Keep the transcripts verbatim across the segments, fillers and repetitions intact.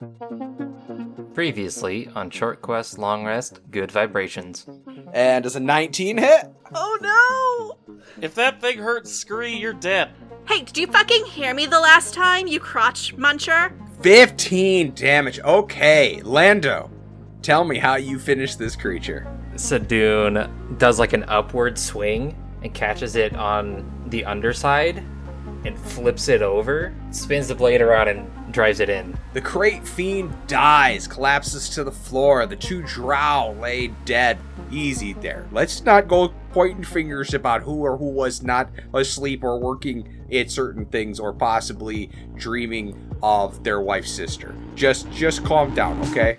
Previously on Short Quest Long Rest, Good Vibrations. And does a nineteen hit? Oh no! If that thing hurts Scree, you're dead. Hey, did you fucking hear me the last time, you crotch muncher? fifteen damage. Okay, Lando, tell me how you finish this creature. Sadoon does like an upward swing and catches it on the underside and flips it over, spins the blade around and drives it in. The Crate Fiend dies, collapses to the floor. The two drow lay dead. Easy there. Let's not go pointing fingers about who or who was not asleep or working at certain things or possibly dreaming of their wife's sister. Just, just calm down, okay?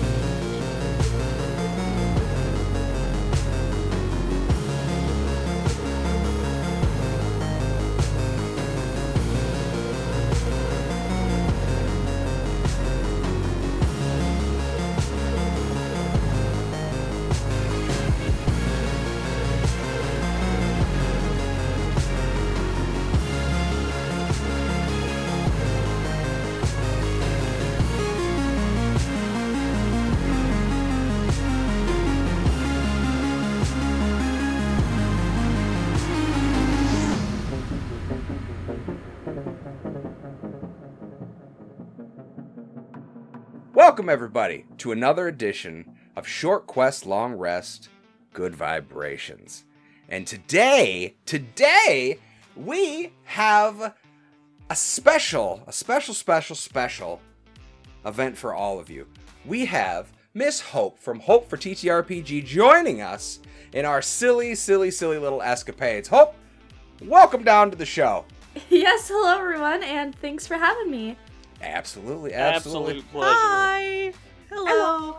Welcome, everybody, to another edition of Short Quest Long Rest, Good Vibrations. And today, today, we have a special, a special, special, special event for all of you. We have Miss Hope from Hope for T T R P G joining us in our silly, silly, silly little escapades. Hope, welcome down to the show. Yes, hello everyone, and thanks for having me. Absolutely, absolutely. Absolute pleasure. Hi! Hello!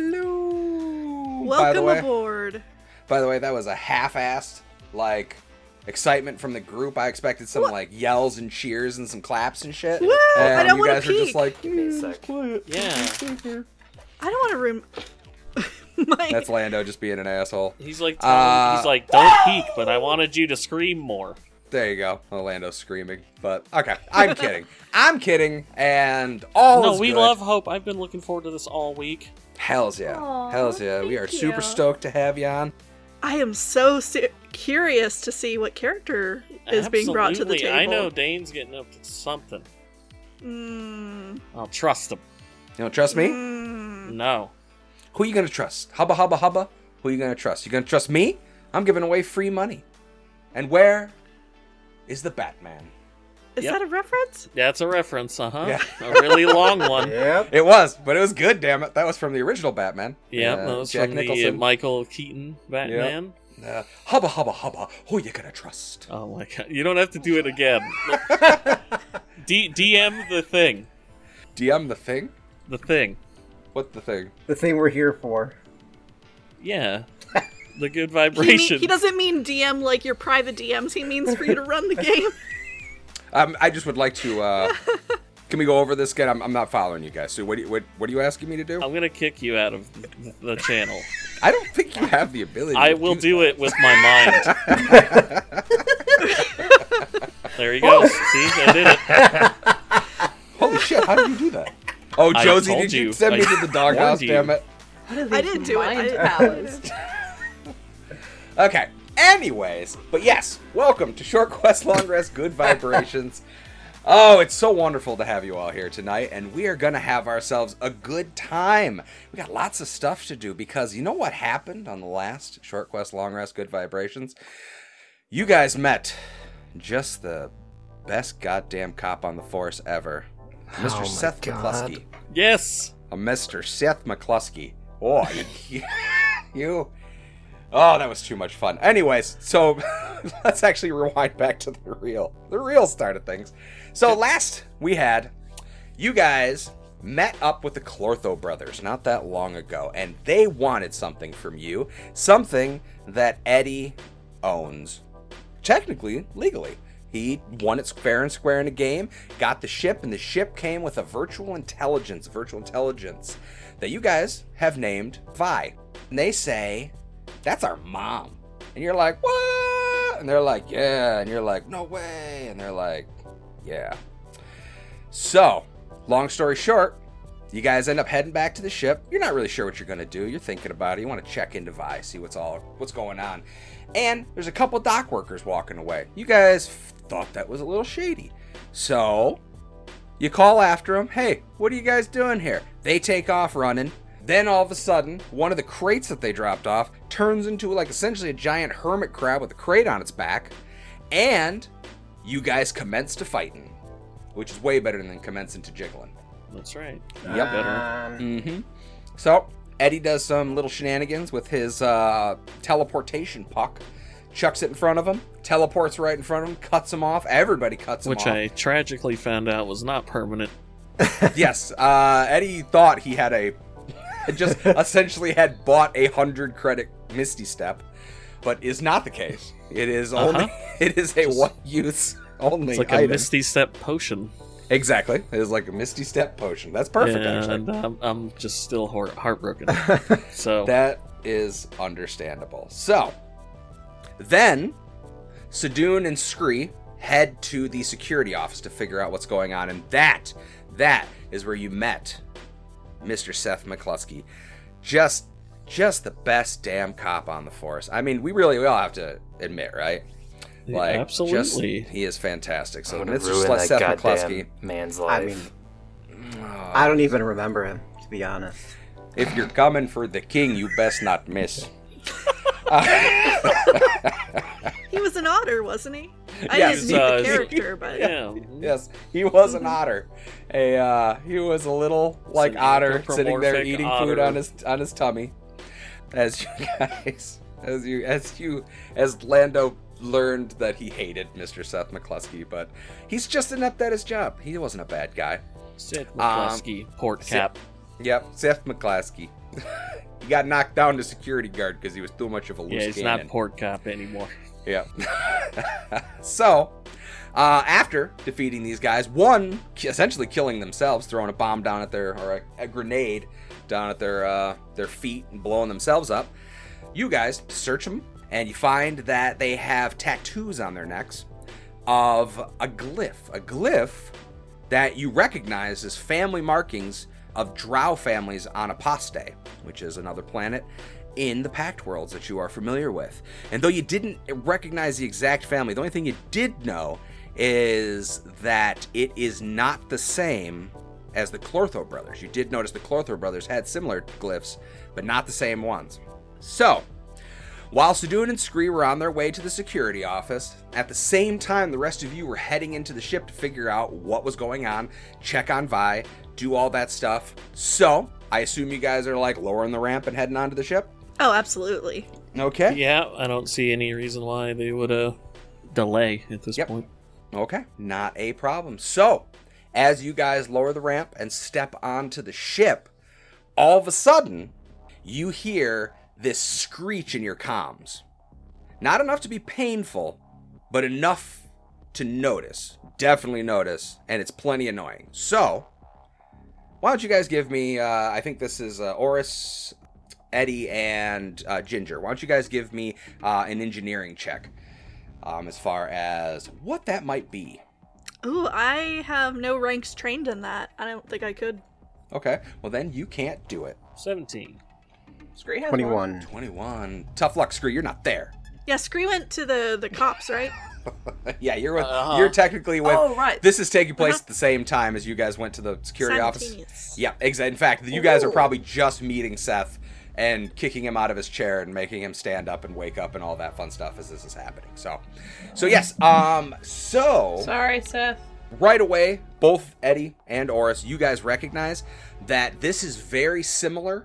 Hello. Welcome by the way, aboard. By the way, that was a half-assed, like, excitement from the group. I expected some, What? like, yells and cheers and some claps and shit. Woo! And I don't you wanna guys were just peek. like, Give me a "Mm, sec." quiet. Yeah. I don't want to room... My... That's Lando just being an asshole. He's like, telling, Uh, he's like, don't peek, but I wanted you to scream more. There you go. Orlando's screaming. But, okay, I'm kidding. I'm kidding, and all no, is we good. love Hope. I've been looking forward to this all week. Hells yeah. Aw, Hells yeah. We thank are super you. stoked to have you on. I am so se- curious to see what character is being brought to the Absolutely. table. I know Dane's getting up to something. Mm, I'll trust him. You don't trust me? mm. No. Who you gonna trust? Hubba hubba hubba? Who you gonna trust? You gonna trust me? I'm giving away free money. And where is the Batman? Is Yep. that a reference? That's a reference, uh-huh. Yeah. A really long one. Yep. It was, but it was good, damn it. That was from the original Batman. Yeah, Uh, that was Jack from the uh, Nicholson. Michael Keaton Batman. Uh, hubba hubba hubba. Who you gonna trust? Oh my god. You don't have to do it again. D- DM the thing. D M the thing? The thing. What the thing? The thing we're here for. Yeah. The good He, mean, vibration. he doesn't mean D M like your private D Ms. He means for you to run the game. Um, I just would like to. Uh, can we go over this again? I'm, I'm not following you guys. So what? Do you, what? What are you asking me to do? I'm gonna kick you out of the, the channel. I don't think you have the ability. I to will do do it with my mind. There you go. See, I did it. Holy shit! How did you do that? Oh, I Josie, told did you you. send me I to the doghouse? warned you. Damn it. I didn't do it. I Mind didn't- powers. Okay. Anyways, but yes, welcome to Short Quest Long Rest Good Vibrations. Oh, it's so wonderful to have you all here tonight, and we are going to have ourselves a good time. We got lots of stuff to do because you know what happened on the last Short Quest Long Rest Good Vibrations? You guys met just the best goddamn cop on the force ever. Mister Oh my Seth God. McCluskey. Yes. A Mister Seth McCluskey. Oh, you, you. Oh, that was too much fun. Anyways, so let's actually rewind back to the real, the real start of things. So last we had, you guys met up with the Clortho brothers not that long ago, and they wanted something from you, something that Eddie owns, technically, legally. He won it fair and square in a game, got the ship, and the ship came with a virtual intelligence, virtual intelligence that you guys have named Vi. And they say, that's our mom. And you're like, what? And they're like, yeah. And you're like, no way. And they're like, yeah. So, long story short, you guys end up heading back to the ship. You're not really sure what you're going to do. You're thinking about it. You want to check into Vi, see what's all what's going on. And there's a couple dock workers walking away. You guys thought that was a little shady. So you call after them. Hey, what are you guys doing here? They take off running. Then all of a sudden, one of the crates that they dropped off turns into like essentially a giant hermit crab with a crate on its back. And you guys commence to fighting, which is way better than commencing to jiggling. That's right. Yep. Better. Um, Mm-hmm. So Eddie does some little shenanigans with his uh, teleportation puck, chucks it in front of him, teleports right in front of him, cuts him off. Everybody cuts him Which off. I tragically found out was not permanent. Yes, uh, Eddie thought he had a just essentially had bought a hundred credit Misty Step, but is not the case. It is only Uh-huh. it is a one use only. It's like item. a Misty Step potion. Exactly, it is like a Misty Step potion. That's perfect. and actually, um, I'm just still heart- heartbroken. So that is understandable. So then, Sadoon and Scree head to the security office to figure out what's going on, and that that is where you met Mister Seth McCluskey. Just just the best damn cop on the force. I mean, we really we all have to admit, right? Yeah, Like, absolutely. just- he is fantastic. So I'm gonna Mister ruin Sle- that Seth goddamn McCluskey, man's I life. mean, I don't even remember him, to be honest. if you're coming for the king, you best not miss. He was an otter, wasn't he? I Yes, didn't meet uh, the character, but yeah. Yes, he was an otter. A uh, he was a little like an otter sitting there anthropomorphic eating otter. food on his on his tummy. As you guys, as you as you as Lando learned that he hated Mister Seth McCluskey, but he's just inept at his job. He wasn't a bad guy. Seth Um, McCluskey, port cap. Yep, Seth McCluskey. He got knocked down to security guard because he was too much of a loose Yeah, he's cannon. not port cap anymore. Yeah. So, uh, after defeating these guys, one essentially killing themselves, throwing a bomb down at their or a, a grenade down at their uh, their feet and blowing themselves up. You guys search them and you find that they have tattoos on their necks of a glyph, a glyph that you recognize as family markings of drow families on Aposte, which is another planet in the Pact Worlds that you are familiar with. And though you didn't recognize the exact family, the only thing you did know is that it is not the same as the Clortho brothers. You did notice the Clortho brothers had similar glyphs, but not the same ones. So, while Sadoon and Scree were on their way to the security office, at the same time the rest of you were heading into the ship to figure out what was going on, check on Vi, do all that stuff. So, I assume you guys are like lowering the ramp and heading onto the ship? oh, absolutely. Okay. Yeah, I don't see any reason why they would uh, delay at this Yep. point. Okay, not a problem. So, as you guys lower the ramp and step onto the ship, all of a sudden, you hear this screech in your comms. Not enough to be painful, but enough to notice. Definitely notice, and it's plenty annoying. So, why don't you guys give me, uh, I think this is uh, Oris, Eddie, and uh, Ginger. Why don't you guys give me uh, an engineering check um, as far as what that might be. Ooh, I have no ranks trained in that. I don't think I could. Okay, well then you can't do it. seventeen. Scree has twenty-one. twenty-one. Tough luck, Screw. You're not there. Yeah, Scree went to the, the cops, right? Yeah, you're with, Uh-huh. you're technically with. Oh, right. This is taking place Uh-huh. at the same time as you guys went to the security office. Simultaneous. Yeah, exactly. In fact, you guys are probably just meeting Seth and kicking him out of his chair and making him stand up and wake up and all that fun stuff as this is happening. So, so yes. Um. So Sorry, Seth. right away, both Eddie and Oris, you guys recognize that this is very similar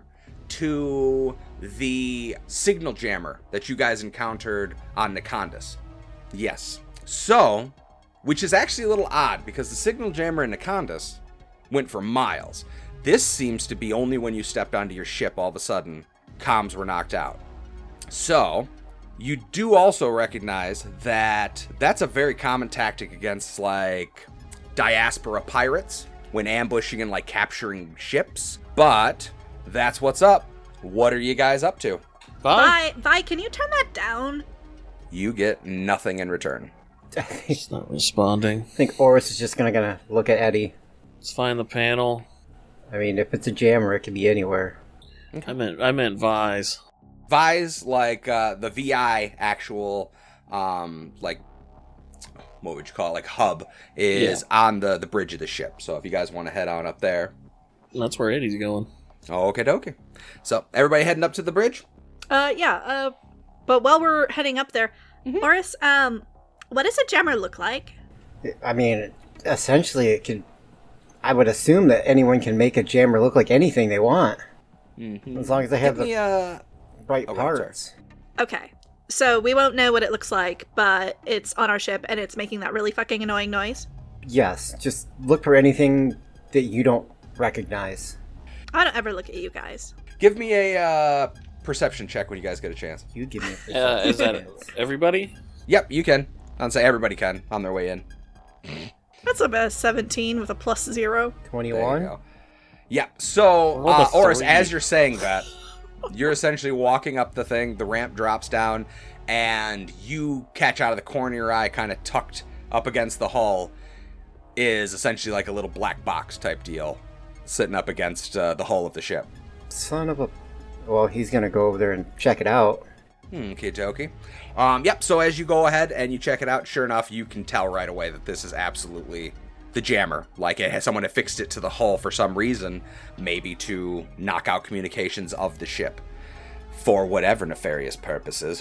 to the signal jammer that you guys encountered on Nikandis. Yes. So, which is actually a little odd because the signal jammer in Nikandis went for miles. This seems to be only when you stepped onto your ship all of a sudden, comms were knocked out. So, you do also recognize that that's a very common tactic against, like, diaspora pirates when ambushing and, like, capturing ships. But that's what's up. What are you guys up to? Bye. Vi, Vi, can you turn that down? You get nothing in return. It's not responding. I think Oris is just gonna gonna look at Eddie. Let's find the panel. I mean, if it's a jammer, it could be anywhere. I meant I meant Vise. Vise, like uh, the V I actual, um, like, what would you call it? Like hub is Yeah. on the, the bridge of the ship. So if you guys want to head on up there. That's where Eddie's going. Okay, dokie. So everybody heading up to the bridge? Uh, yeah. Uh, but while we're heading up there, Oris, um, what does a jammer look like? I mean, essentially, it could. I would assume that anyone can make a jammer look like anything they want, Mm-hmm. as long as they have Give me the a... right oh, sorry. parts. Okay. So we won't know what it looks like, but it's on our ship and it's making that really fucking annoying noise. Yes, just look for anything that you don't recognize. I don't ever look at you guys. Give me a uh, perception check when you guys get a chance. You give me a Uh, is that everybody? Yep, you can. I'd say everybody can on their way in. That's about seventeen with a plus zero. There you twenty-one? go. Yeah, so, Roll a uh, Oris, three. as you're saying that, you're essentially walking up the thing, the ramp drops down, and you catch out of the corner of your eye, kind of tucked up against the hull, is essentially like a little black box type deal, sitting up against uh, the hull of the ship. Son of a... Well, he's gonna go over there and check it out. Hmm, okay, dokie. Um, yep, so as you go ahead and you check it out, sure enough, you can tell right away that this is absolutely the jammer. Like, it has, someone had fixed it to the hull for some reason, maybe to knock out communications of the ship for whatever nefarious purposes.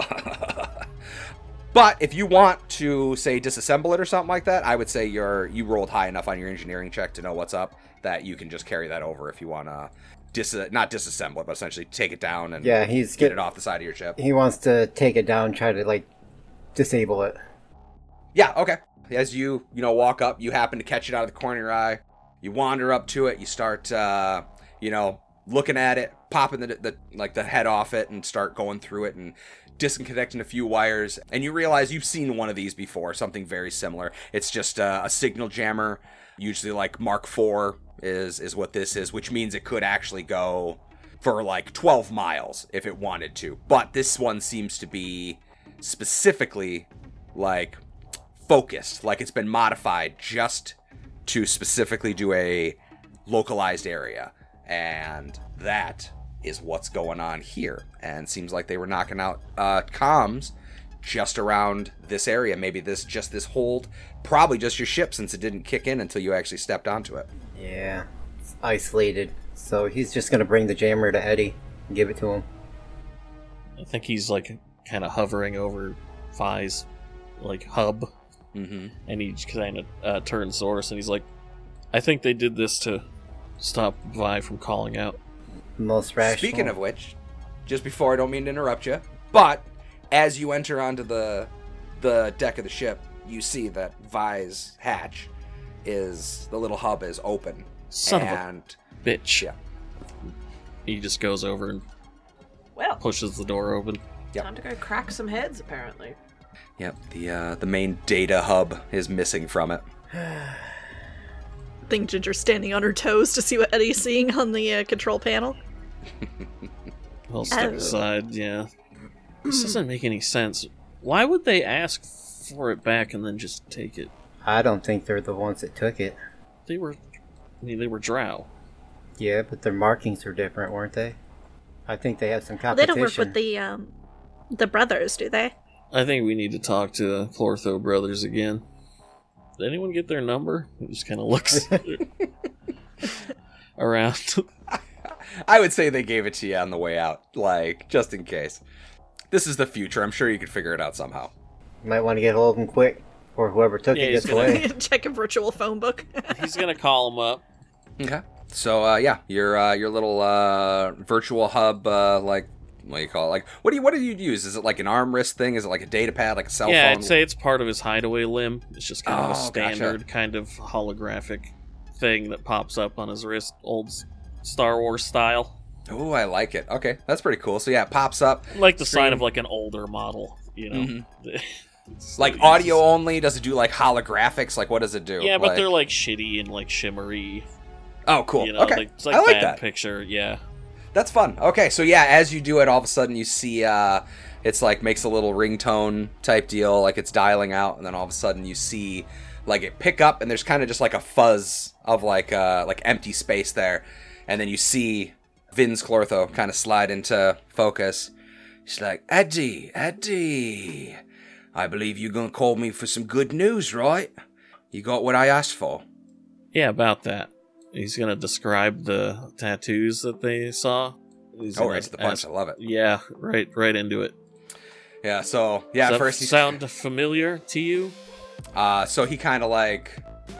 But if you want to, say, disassemble it or something like that, I would say you're you rolled high enough on your engineering check to know what's up that you can just carry that over if you want to, dis not disassemble it, but essentially take it down and Yeah, he's get get, it off the side of your ship. He wants to take it down, try to, like, disable it. Yeah, okay. As you, you know, walk up, you happen to catch it out of the corner of your eye. You wander up to it. You start, uh, you know, looking at it, popping the, the like the head off it, and start going through it and disconnecting a few wires. And you realize you've seen one of these before, something very similar. It's just uh, a signal jammer, usually like Mark four is is what this is, which means it could actually go for like twelve miles if it wanted to. But this one seems to be specifically like focused, like it's been modified just to specifically do a localized area, and that is what's going on here. And seems like they were knocking out uh comms just around this area. Maybe this just this hold, probably just your ship, since it didn't kick in until you actually stepped onto it. Yeah, it's isolated. So he's just gonna bring the jammer to Eddie and give it to him. I think he's like kind of hovering over Vi's like hub, Mm-hmm. and he kind of uh, turns to Oris and he's like, "I think they did this to stop Vi from calling out." Most rational. Speaking of which, just before, I don't mean to interrupt you, but as you enter onto the the deck of the ship, you see that Vi's hatch is, the little hub is open. Son and, of a bitch. Yeah. He just goes over and Well, pushes the door open. Yep. time to go crack some heads, apparently. Yep, the uh, the main data hub is missing from it. I think Ginger's standing on her toes to see what Eddie's seeing on the uh, control panel. I'll step Oh. aside, yeah. This doesn't make any sense. Why would they ask for it back and then just take it? I don't think they're the ones that took it. They were, I mean, they were drow. Yeah, but their markings were different, weren't they? I think they have some Well, they competition. don't work with the um, the brothers, do they? I think we need to talk to the Chlortho brothers again. Did anyone get their number? He just kind of looks around. I would say they gave it to you on the way out, like, just in case. This is the future. I'm sure you could figure it out somehow. You might want to get hold of them quick, or whoever took Yeah, it he's gets gonna- away. Check a virtual phone book. He's gonna call him up. Okay. So, uh, yeah, your uh, your little uh, virtual hub, uh, like, what do you call it? Like, what do you what do you use? Is it like an arm wrist thing? Is it like a data pad, like a cell Yeah, phone? I'd say it's part of his hideaway limb. It's just kind of a Oh, gotcha. standard kind of holographic thing that pops up on his wrist, old S- Star Wars style. Oh, I like it. Okay, that's pretty cool. So yeah, it pops up. Like the sign Screen. of like an older model, you know. Mhm. It's- Like it's audio just- only? Does it do like holographics? Like what does it do? Yeah, but they're like shitty and like shimmery. oh, cool. You know, okay, like, it's like I like bad that. picture. Yeah. That's fun. Okay, so yeah, as you do it, all of a sudden you see uh, it's like makes a little ringtone type deal, like it's dialing out, and then all of a sudden you see like it pick up, and there's kind of just like a fuzz of like uh like empty space there, and then you see Vince Clortho kind of slide into focus. She's like, Eddie, Eddie, I believe you're gonna call me for some good news, right? You got what I asked for. Yeah, about that. He's gonna describe the tattoos that they saw. He's Oh, gonna right to the punch. ask- I love it. Yeah, right, right into it. Yeah, so, yeah, Does at that first he sound familiar to you? Uh, so he kind of like,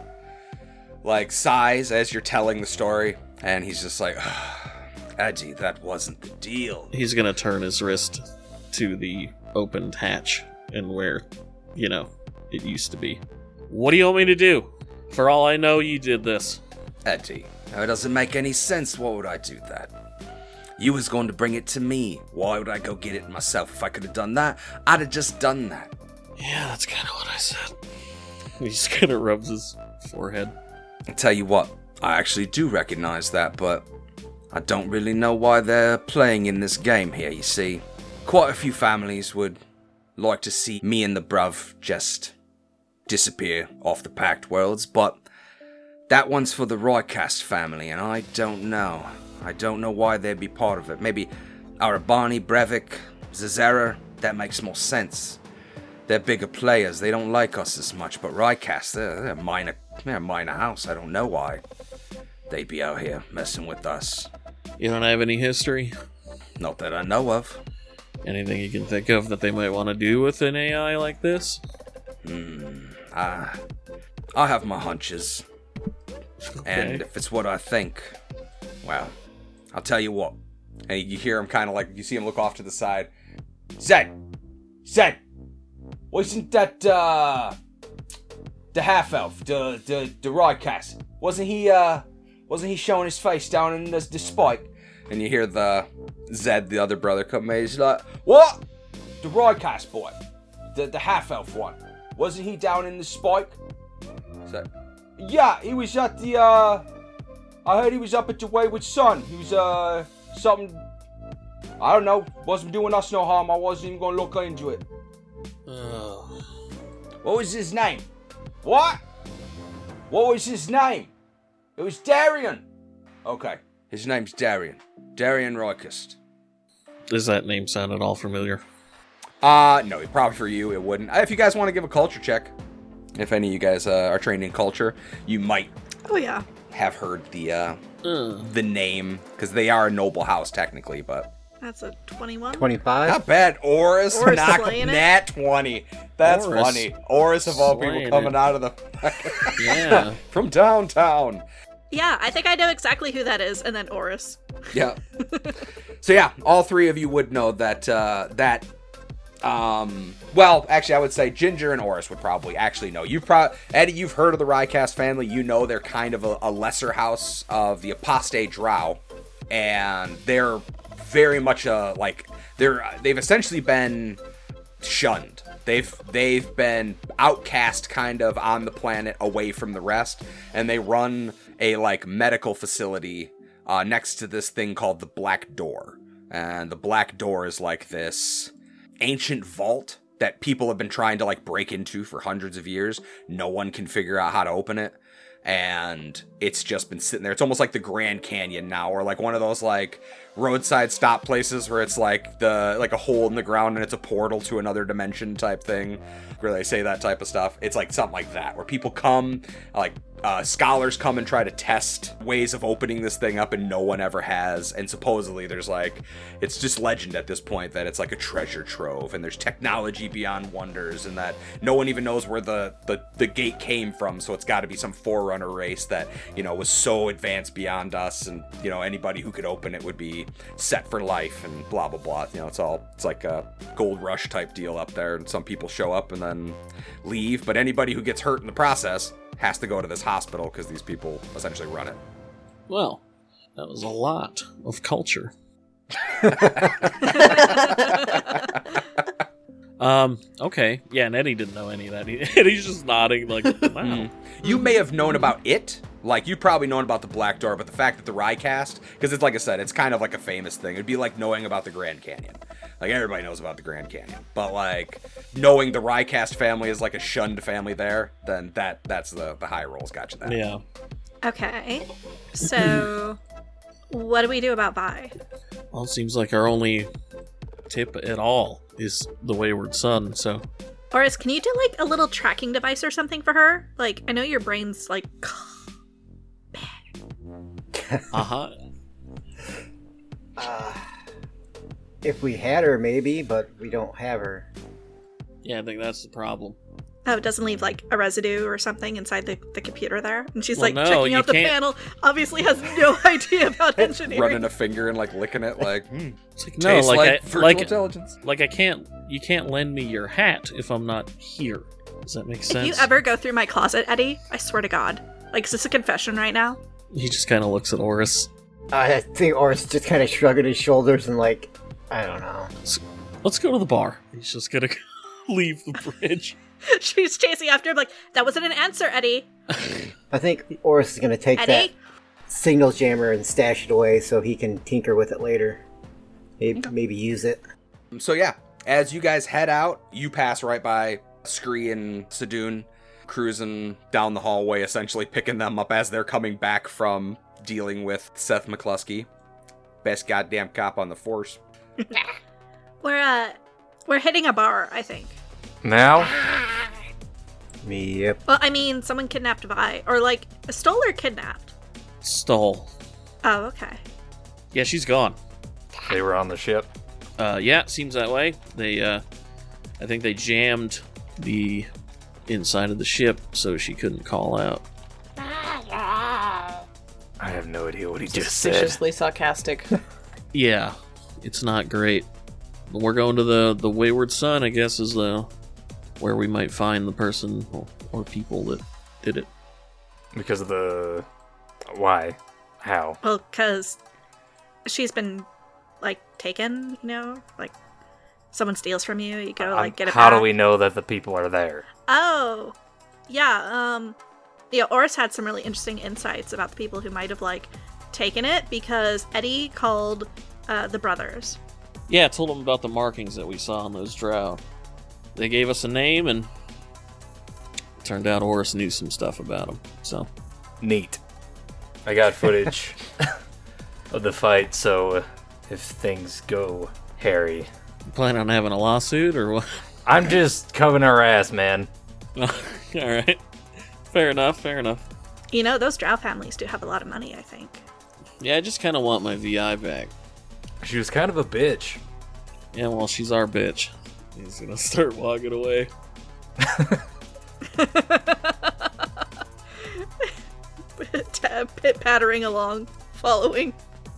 like sighs as you're telling the story, and he's just like, Eddie, that wasn't the deal. He's gonna turn his wrist to the opened hatch and where, you know, it used to be. What do you want me to do? For all I know, you did this. Eddie, now it doesn't make any sense. Why would I do that? You was going to bring it to me. Why would I go get it myself? If I could have done that, I'd have just done that. Yeah, that's kind of what I said. He just kind of rubs his forehead. I tell you what, I actually do recognize that, but I don't really know why they're playing in this game here, you see. Quite a few families would like to see me and the bruv just disappear off the Pact Worlds, but that one's for the Roycast family, and I don't know. I don't know why they'd be part of it. Maybe Arabani, Brevik, Zazera, that makes more sense. They're bigger players, they don't like us as much, but Rycast, they're, they're a minor, they're a minor house, I don't know why they'd be out here messing with us. You don't have any history? Not that I know of. Anything you can think of that they might want to do with an A I like this? Hmm, I, I have my hunches. And Okay. if it's what I think, well, I'll tell you what. And you hear him kind of like, you see him look off to the side. Zed! Zed! Wasn't that, uh, the half-elf, the, the, the Rydcast? Wasn't he, uh, wasn't he showing his face down in the, the spike? And you hear the, Zed, the other brother, come in. He's like, what? The Rydcast boy. The, the half-elf one. Wasn't he down in the spike? He's like, yeah, he was at the, uh, I heard he was up at the Wayward Sun. He was, uh, something, I don't know, wasn't doing us no harm. I wasn't even gonna look into it. Oh. What was his name? What? What was his name? It was Darian. Okay, his name's Darian. Darian Roykist. Does that name sound at all familiar? Uh, no, probably for you it wouldn't. Uh, If you guys want to give a culture check, if any of you guys uh, are trained in culture, you might Oh yeah. have heard the uh, Uh, the name, because they are a noble house technically, but That's a twenty-one. twenty-five? not bad. Oris, Oris knock slaying it. nat twenty. That's Oris funny. Oris of all people slaying coming it. out of the yeah. from downtown. Yeah, I think I know exactly who that is, and then Oris. Yeah. So yeah, all three of you would know that uh, that. Um. Well, actually, I would say Ginger and Oris would probably actually know. You probably Eddie, you've heard of the Rydcast family. You know they're kind of a, a lesser house of the Apostate Drow, and they're very much a like they're they've essentially been shunned. They've they've been outcast kind of on the planet away from the rest, and they run a like medical facility uh, next to this thing called the Black Door. And the Black Door is like this ancient vault that people have been trying to like break into for hundreds of years. No one can figure out how to open it. And it's just been sitting there. It's almost like the Grand Canyon now, or like one of those like roadside stop places where it's like the like a hole in the ground and it's a portal to another dimension type thing, where they say that type of stuff. It's like something like that, where people come, like uh, scholars come and try to test ways of opening this thing up, and no one ever has. And supposedly there's like, it's just legend at this point that it's like a treasure trove, and there's technology beyond wonders, and that no one even knows where the the, the gate came from. So it's got to be some forerunner race that, you know, was so advanced beyond us, and you know anybody who could open it would be set for life, and blah blah blah. You know, it's all it's like a gold rush type deal up there, and some people show up and then leave, but anybody who gets hurt in the process has to go to this hospital because these people essentially run it. Well, that was a lot of culture. Um, okay. Yeah, and Eddie didn't know any of that. He, Eddie's just nodding like, wow. You may have known about it. Like, you've probably known about the Black Door, but the fact that the Ryecast, because it's like I said, it's kind of like a famous thing. It'd be like knowing about the Grand Canyon. Like, everybody knows about the Grand Canyon. But, like, knowing the Ryecast family is like a shunned family there, then that that's the, the high rolls got you that. Yeah. Okay. So, what do we do about Vi? Well, it seems like our only tip at all is the Wayward Son, so... Oris, can you do, like, a little tracking device or something for her? Like, I know your brain's, like... Uh-huh. Uh, if we had her, maybe, but we don't have her. Yeah, I think that's the problem. Oh, it doesn't leave, like, a residue or something inside the, the computer there? And she's, Well, like, no, checking you out the can't- panel, obviously has no idea about engineering. Running a finger and, like, licking it, like, hmm. It's like, no, Tastes like, like I, virtual like, intelligence. like I can't, you can't lend me your hat if I'm not here. Does that make If sense? you ever go through my closet, Eddie, I swear to God. Like, is this a confession right now? He just kind of looks at Oris. I think Oris just kind of shrugging his shoulders and like, I don't know. Let's go to the bar. He's just gonna leave the bridge. She's chasing after him like, that wasn't an answer, Eddie. I think Oris is going to take Eddie? that signal jammer and stash it away so he can tinker with it later. Maybe, maybe use it. So yeah, as you guys head out, you pass right by Scree and Sadoon cruising down the hallway, essentially picking them up as they're coming back from dealing with Seth McCluskey. Best goddamn cop on the force. We're, uh, we're hitting a bar, I think. Now? Yep. Well, I mean, someone kidnapped Vi. Or, like, stole or kidnapped? Stall. Oh, okay. Yeah, she's gone. They were on the ship. Uh, yeah, seems that way. They, uh, I think they jammed the inside of the ship so she couldn't call out. I have no idea what he just said. Suspiciously sarcastic. Yeah, it's not great. But we're going to the the Wayward Son, I guess, is the where we might find the person or, or people that did it. Because of the... Why? How? Well, because she's been, like, taken, you know? Like, someone steals from you, you go, like, Um, get it How back. do we know that the people are there? Oh, yeah, um... Yeah, Oris had some really interesting insights about the people who might have, like, taken it, because Eddie called uh, the brothers. Yeah, I told them about the markings that we saw on those drow. They gave us a name, and it turned out Oris knew some stuff about them, so... Neat. I got footage of the fight, so uh, if things go hairy... You plan on having a lawsuit, or what? I'm just covering our ass, man. Alright. Fair enough, fair enough. You know, those drow families do have a lot of money, I think. Yeah, I just kind of want my V I back. She was kind of a bitch. Yeah, well, she's our bitch. He's gonna start walking away. Pit pattering along, following.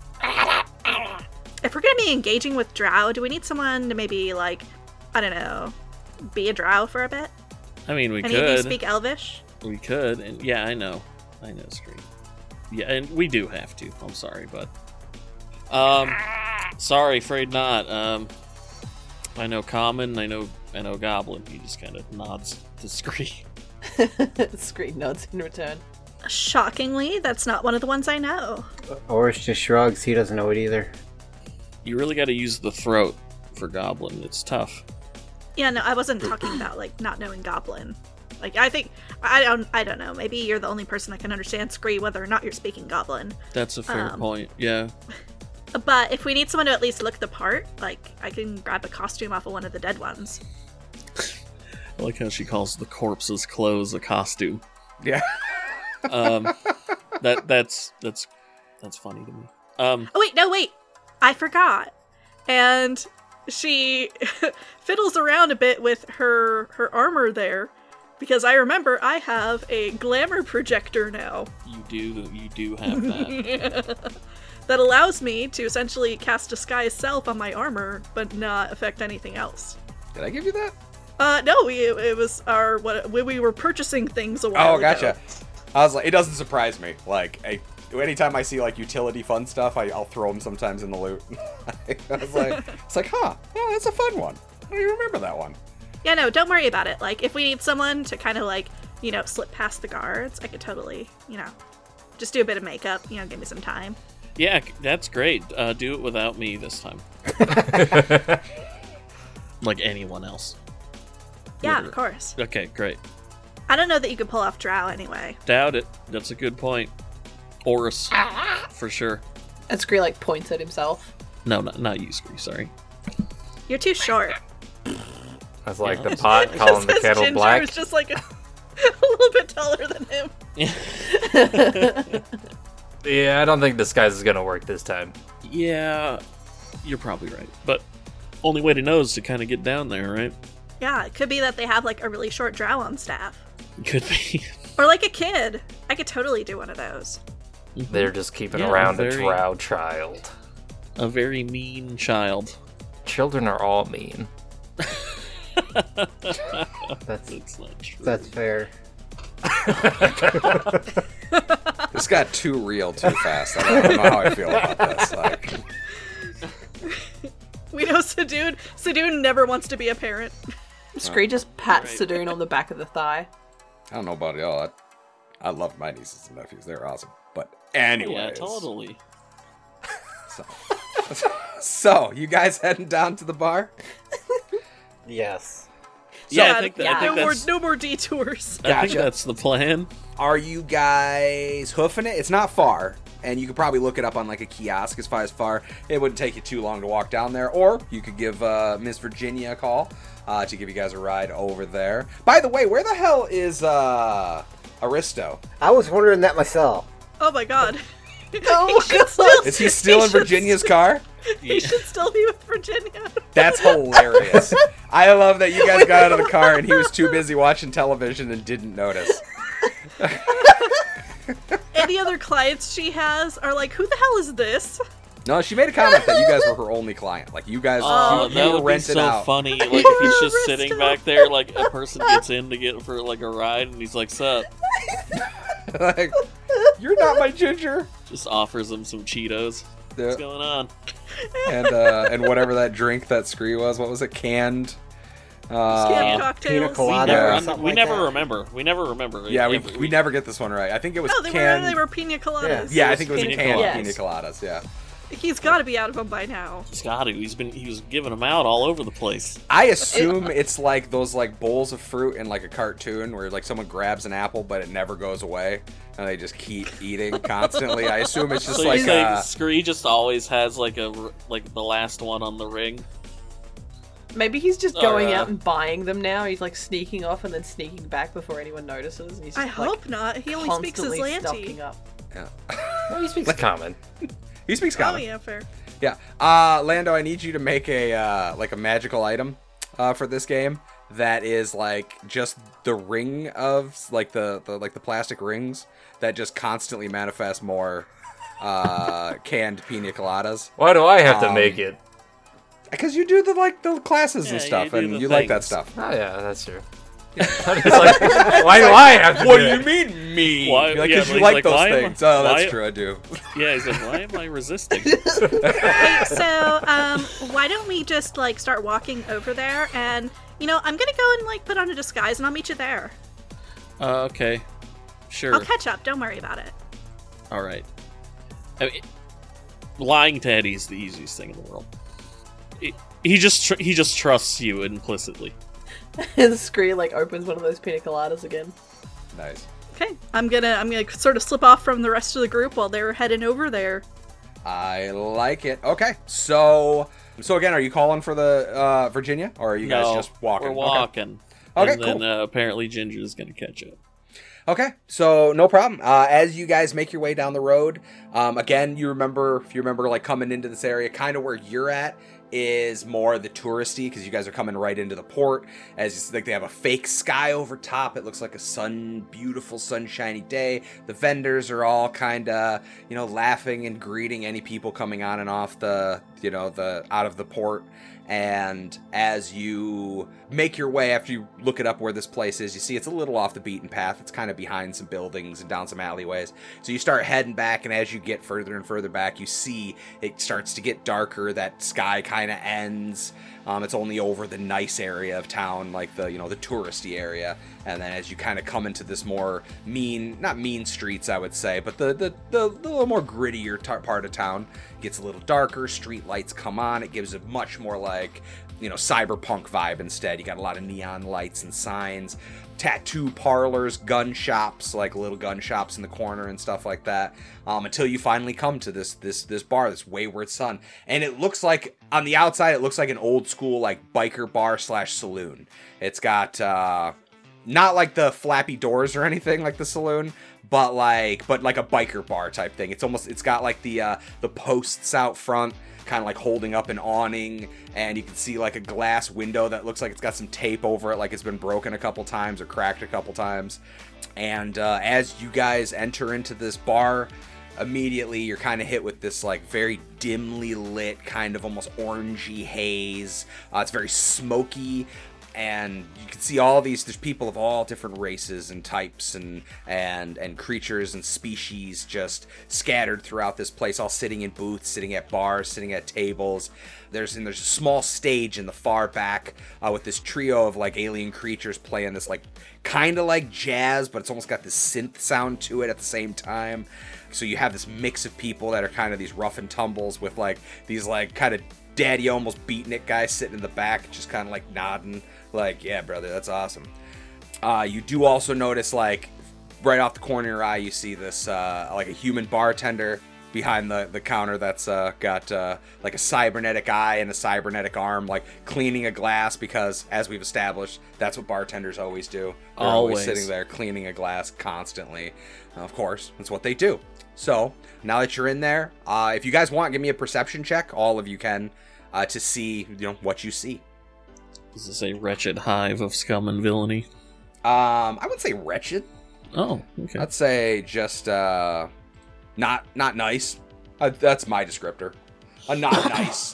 If we're gonna be engaging with drow, do we need someone to maybe, like, I don't know, be a drow for a bit? I mean, we Any of you could. speak Elvish? We could, and yeah, I know. I know, Screen. Yeah, and we do have to. I'm sorry, but... Um, sorry, afraid not. Um, I know Common, I know I know Goblin. He just kind of nods to Screen. Screen nods in return. Shockingly, that's not one of the ones I know. Oris just shrugs. He doesn't know it either. You really got to use the throat for Goblin. It's tough. Yeah, no, I wasn't talking about, like, not knowing Goblin. Like, I think, I don't, I don't know, maybe you're the only person that can understand Scree whether or not you're speaking Goblin. That's a fair Um, point, yeah. But if we need someone to at least look the part, like, I can grab a costume off of one of the dead ones. I like how she calls the corpse's clothes a costume. Yeah. Um, that that's that's that's funny to me. Um, Oh, wait, no, wait! I forgot. And she fiddles around a bit with her, her armor there, because I remember I have a glamour projector now. you do you do have that. That allows me to essentially cast Disguise Self on my armor, but not affect anything else. Did I give you that? Uh, no, we, it was our, what, when we were purchasing things a while Oh, ago. gotcha. I was like, it doesn't surprise me. Like, I, anytime I see like utility fun stuff, I, I'll throw them sometimes in the loot. I was like, it's like, huh, yeah, that's a fun one. I don't even remember that one. Yeah, no, don't worry about it. Like, if we need someone to kind of, like, you know, slip past the guards, I could totally, you know, just do a bit of makeup, you know, give me some time. Yeah, that's great. Uh, do it without me this time. Like anyone else. Yeah, Literally. of course. Okay, great. I don't know that you could pull off Drow anyway. Doubt it. That's a good point. Horus, for sure. And Scree, like, points at himself. No, not, not you, Scree, sorry. You're too short. That's like Yeah. the pot calling the Just 'cause kettle Ginger black. is just like a, a little bit taller than him. Yeah, I don't think disguise is gonna work this time. Yeah, you're probably right. But only way to know is to kind of get down there, right? Yeah, it could be that they have like a really short Drow on staff. Could be. Or like a kid. I could totally do one of those. They're just keeping Yeah, around very- a drow child. A very mean child. Children are all mean. That's That's not true. that's fair. This got too real too fast. I don't, I don't know how I feel about this. Like, We know Sadoon. Sadoon never wants to be a parent. Scree just pats Right. Sadoon on the back of the thigh. I don't know about y'all. I, I love my nieces and nephews. They're awesome. But anyways. Yeah, totally. So, so, you guys heading down to the bar? Yes. Yeah, I Sad. think, that, yeah. I think no more, that's. no more detours. I think Gotcha. that's the plan. Are you guys hoofing it? It's not far, and you could probably look it up on like a kiosk as far as far. It wouldn't take you too long to walk down there, or you could give uh, Miss Virginia a call uh, to give you guys a ride over there. By the way, where the hell is uh, Aristo? I was wondering that myself. Oh my god. Oh, he should still, Is he still in should Virginia's car? He should still be with Virginia. That's hilarious. I love that you guys got out of the car and he was too busy watching television and didn't notice. Any other clients she has are like, who the hell is this? No, she made a comment that you guys were her only client. Like, you guys Oh, you, that you were would be rented so out. funny. Like if he's just Aristo. sitting back there, like a person gets in to get for like a ride, and he's like, "Sup?" Like, you're not my ginger. Just offers him some Cheetos. Yeah. What's going on? And uh, and whatever that drink that Scree was, what was it? Canned. Uh, Scam Yeah. cocktails. Pina We colada never, or under- something we like never that. remember. We never remember. yeah, we, Every we week. never get this one right. I think it was No, they canned. were they were pina coladas. Yeah, I think it was Pina canned coladas. pina coladas. Yeah. He's got to be out of them by now. He's got to. He's been. He was giving them out all over the place. I assume it's like those like bowls of fruit in like a cartoon where like someone grabs an apple but it never goes away and they just keep eating constantly. I assume it's just So like you say uh, Scree just always has like a r- like the last one on the ring. Maybe he's just Or, going uh, out and buying them now. He's like sneaking off and then sneaking back before anyone notices. And he's I just, like, hope not. He only speaks constantly Aslanti. stocking up. yeah. Well, he speaks common. He speaks Oh common. yeah, fair. Yeah. Uh, Lando, I need you to make a uh, like a magical item uh, for this game that is like just the ring of like the, the like the plastic rings that just constantly manifest more uh, canned pina coladas. Why do I have to Um, make it? Because you do the like the classes Yeah, and you stuff, do and the you like that things. stuff. Oh yeah, that's true. It's like, why do I have to What do do it? you mean me? Why- Because yeah, you he's like, like, those why am things. I- Oh, that's why- true. I do. Yeah, he's like, why am I resisting? Hey, so um, why don't we just like start walking over there? And you know, I'm gonna go and like put on a disguise, and I'll meet you there. uh, okay, sure. I'll catch up. Don't worry about it. All right. I mean, lying to Eddie is the easiest thing in the world. He, he just tr- he just trusts you implicitly. And Scree like opens one of those pina coladas again. Nice. Okay, I'm gonna I'm gonna sort of slip off from the rest of the group while they're heading over there. I like it. Okay, so so again, are you calling for the uh, Virginia, or are you guys No, just walking? We're Okay. walking. Okay, and then cool. uh, apparently Ginger is going to catch up. Okay, so no problem. Uh, as you guys make your way down the road, um, again, you remember if you remember like coming into this area, kind of where you're at is more the touristy because you guys are coming right into the port. As you see, like they have a fake sky over top. It looks like a sun, beautiful sunshiny day. The vendors are all kind of you know laughing and greeting any people coming on and off the you know the out of the port. And as you make your way, after you look it up where this place is, you see it's a little off the beaten path. It's kind of behind some buildings and down some alleyways. So you start heading back, and as you get further and further back, you see it starts to get darker. That sky kind kind of ends. Um, it's only over the nice area of town, like the, you know, the touristy area. And then as you kind of come into this more mean, not mean streets, I would say, but the the, the, the little more grittier tar- part of town gets a little darker. Street lights come on. It gives a much more like, you know, cyberpunk vibe instead. You got a lot of neon lights and signs, tattoo parlors, gun shops, like little gun shops in the corner and stuff like that. Um, until you finally come to this this this bar, this Wayward Sun, and it looks like on the outside, it looks like an old school like biker bar slash saloon. It's got uh, not like the flappy doors or anything like the saloon, but like but like a biker bar type thing. It's almost it's got like the uh, the posts out front, kind of like holding up an awning, and you can see like a glass window that looks like it's got some tape over it, like it's been broken a couple times or cracked a couple times. And uh, as you guys enter into this bar, immediately you're kind of hit with this like very dimly lit kind of almost orangey haze. Uh, it's very smoky, and you can see all these there's people of all different races and types and and and creatures and species just scattered throughout this place, all sitting in booths, sitting at bars, sitting at tables. There's and there's a small stage in the far back uh, with this trio of like alien creatures playing this like kind of like jazz, but it's almost got this synth sound to it at the same time. So you have this mix of people that are kind of these rough and tumbles with like these like kind of daddy almost beatnik guys sitting in the back, just kind of like nodding, like, yeah, brother, that's awesome. Uh, you do also notice like right off the corner of your eye, you see this uh, like a human bartender behind the, the counter that's uh, got uh, like a cybernetic eye and a cybernetic arm, like cleaning a glass, because as we've established, that's what bartenders always do. They're always, always sitting there cleaning a glass constantly. Uh, of course, that's what they do. So now that you're in there, uh, if you guys want, give me a perception check. All of you can, uh, to see, you know, what you see. Is this a wretched hive of scum and villainy? Um, I would say wretched. Oh, okay. I'd say just uh, not not nice. Uh, that's my descriptor. A not nice.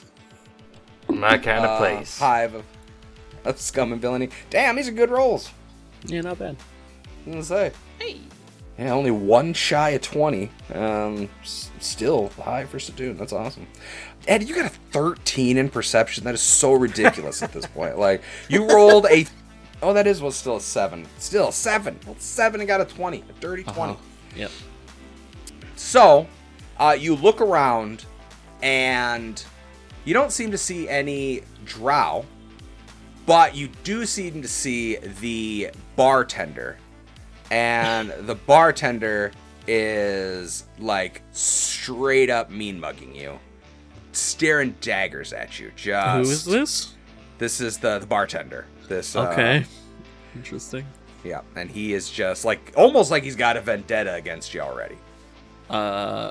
My kind of uh, place. Hive of, of scum and villainy. Damn, these are good rolls. Yeah, not bad. I'm gonna say. Hey. Yeah, only one shy of twenty. Um, s- still high for Sadoon. That's awesome. Ed, you got a thirteen in perception. That is so ridiculous at this point. Like, you rolled a... Oh, that is what's still a seven. Still a seven. Well, seven and got a twenty. A dirty twenty. Uh-huh. Yep. So, uh, you look around, and you don't seem to see any drow, but you do seem to see the bartender. And the bartender is, like, straight up mean mugging you. Staring daggers at you. Just... Who is this? This is the, the bartender. This uh, Okay. Interesting. Yeah, and he is just, like, almost like he's got a vendetta against you already. Uh,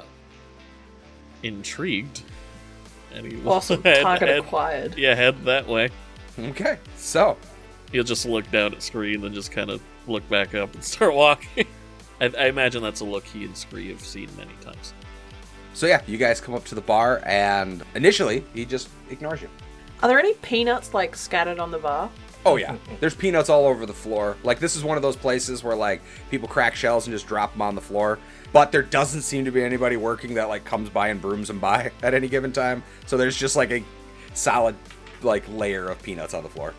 intrigued. And he will Awesome. head- Target head- acquired. Yeah, head that way. Okay, so... He'll just look down at Scree and then just kind of look back up and start walking. I, I imagine that's a look he and Scree have seen many times. So yeah, you guys come up to the bar, and initially, he just ignores you. Are there any peanuts like scattered on the bar? Oh yeah, there's peanuts all over the floor. Like, this is one of those places where, like, people crack shells and just drop them on the floor. But there doesn't seem to be anybody working that, like, comes by and brooms them by at any given time. So there's just, like, a solid, like, layer of peanuts on the floor.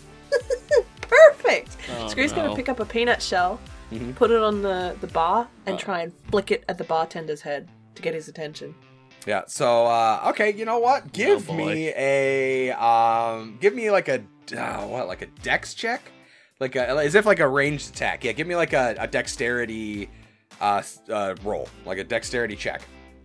Perfect! Oh, Scree's no. gonna pick up a peanut shell, Mm-hmm. put it on the, the bar, and Uh. try and flick it at the bartender's head to get his attention. Yeah, so, uh, okay, you know what? Give Oh, boy. me a, um, give me, like, a, uh, what, like a dex check? Like, a, as if, like, a ranged attack. Yeah, give me, like, a, a dexterity, uh, uh, roll. Like, a dexterity check.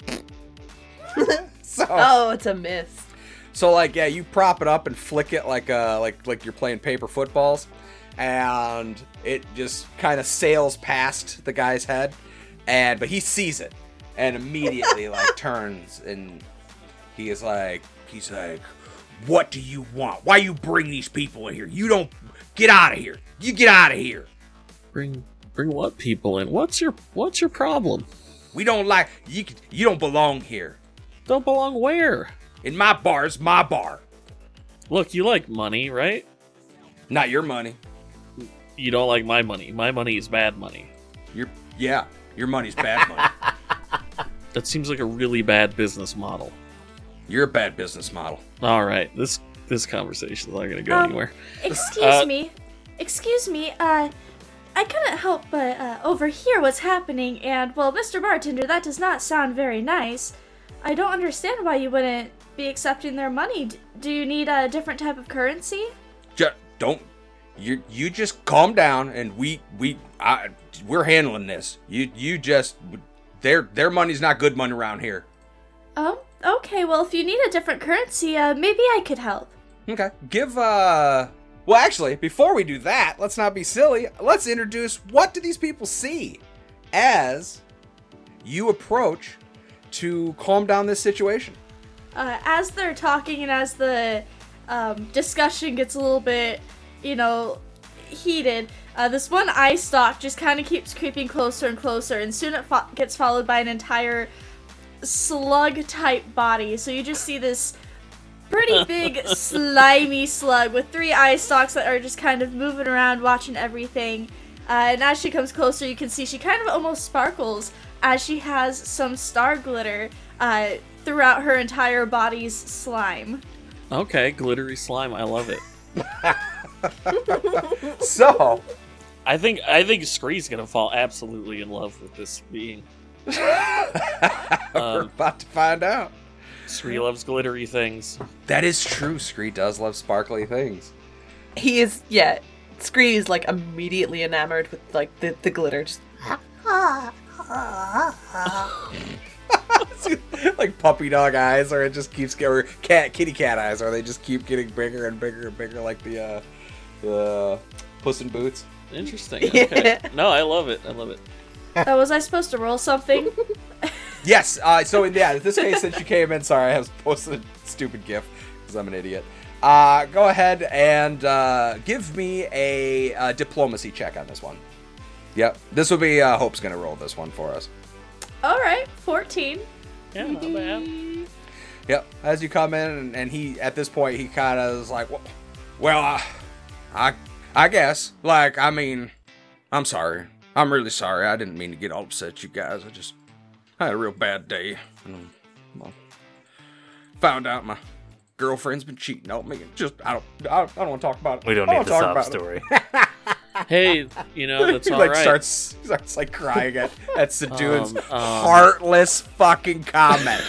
so, Oh, it's a miss. so, like, yeah, you prop it up and flick it like, uh, like, like you're playing paper footballs, and it just kind of sails past the guy's head, and, but he sees it, and immediately, like, turns, and he is like, he's like, what do you want? Why you bring these people in here? You don't, get out of here. You get out of here. Bring bring what people in? What's your what's your problem? We don't like, you, you don't belong here. Don't belong where? In my bar is my bar. Look, you like money, right? Not your money. You don't like my money. My money is bad money. Your, yeah, your money's bad money. That seems like a really bad business model. You're a bad business model. All right, this this conversation is not going to go Um, anywhere. Excuse Uh, me. Excuse me, uh, I couldn't help but uh, overhear what's happening, and, well, Mister Bartender, that does not sound very nice. I don't understand why you wouldn't be accepting their money. D- do you need a different type of currency? Just don't. You you just calm down, and we we I, we're handling this. You you just their their money's not good money around here. Oh, okay, well, if you need a different currency, uh, maybe I could help. Okay. Give, uh... Well, actually, before we do that, let's not be silly. Let's introduce what do these people see as you approach to calm down this situation. Uh, as they're talking and as the um, discussion gets a little bit, you know, heated, uh, this one eye stalk just kind of keeps creeping closer and closer, and soon it fo- gets followed by an entire slug-type body. So you just see this pretty big, slimy slug with three eye stalks that are just kind of moving around, watching everything. Uh, and as she comes closer, you can see she kind of almost sparkles as she has some star glitter uh, throughout her entire body's slime. Okay, glittery slime. I love it. So, I think I think Scree's gonna fall absolutely in love with this being. we're Um, about to find out. Scree loves glittery things. That is true. Scree does love sparkly things. He is, yeah. Scree is like immediately enamored with like the, the glitter. Just, Like puppy dog eyes, or it just keeps getting, or cat kitty cat eyes, or they just keep getting bigger and bigger and bigger, like the uh, the Puss in Boots. Interesting. Okay. No, I love it. I love it. Oh, was I supposed to roll something? Yes. Uh, so in yeah, in this case, since you came in, sorry, I was posted a stupid GIF because I'm an idiot. Uh, go ahead and uh, give me a, uh diplomacy check on this one. Yep, this will be uh, Hope's gonna roll this one for us. Alright, fourteen. Yeah, not bad. Yep. As you come in, and, and he at this point he kind of is like, well, well uh, I I guess like I mean, I'm sorry. I'm really sorry. I didn't mean to get all upset, you guys. I just I had a real bad day. And, well, found out my girlfriend's been cheating on me. Just I don't I don't, I don't want to talk about it. We don't I need the talk sob about it. story. Hey, you know that's he all like right. starts starts like crying at at Sedune's Um, um. heartless fucking comment.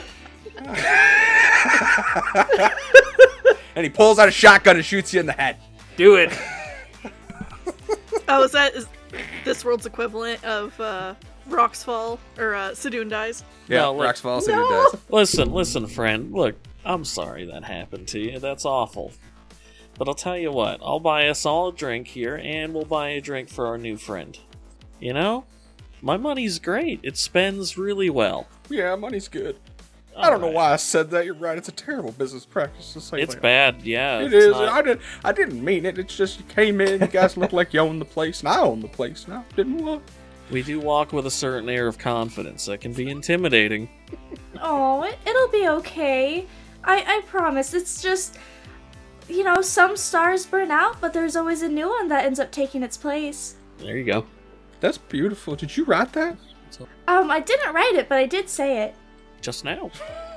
And he pulls out a shotgun and shoots you in the head. Do it. Oh, is that is this world's equivalent of uh, Rocks Fall or uh, Sedune dies? Yeah, No, look- Rex falls and he dies. Listen, listen, friend. Look, I'm sorry that happened to you. That's awful. But I'll tell you what. I'll buy us all a drink here, and we'll buy a drink for our new friend. You know, my money's great. It spends really well. Yeah, money's good. I don't know Alright. why I said that. You're right. It's a terrible business practice to say It's that. bad, yeah. It it's is. not- I didn't. I didn't mean it. It's just you came in. You guys look like you own the place, and I own the place now. Didn't look. We do walk with a certain air of confidence that can be intimidating. Oh, it, it'll be okay. I, I promise. It's just, you know, some stars burn out, but there's always a new one that ends up taking its place. There you go. That's beautiful. Did you write that? Um, I didn't write it, but I did say it. Just now.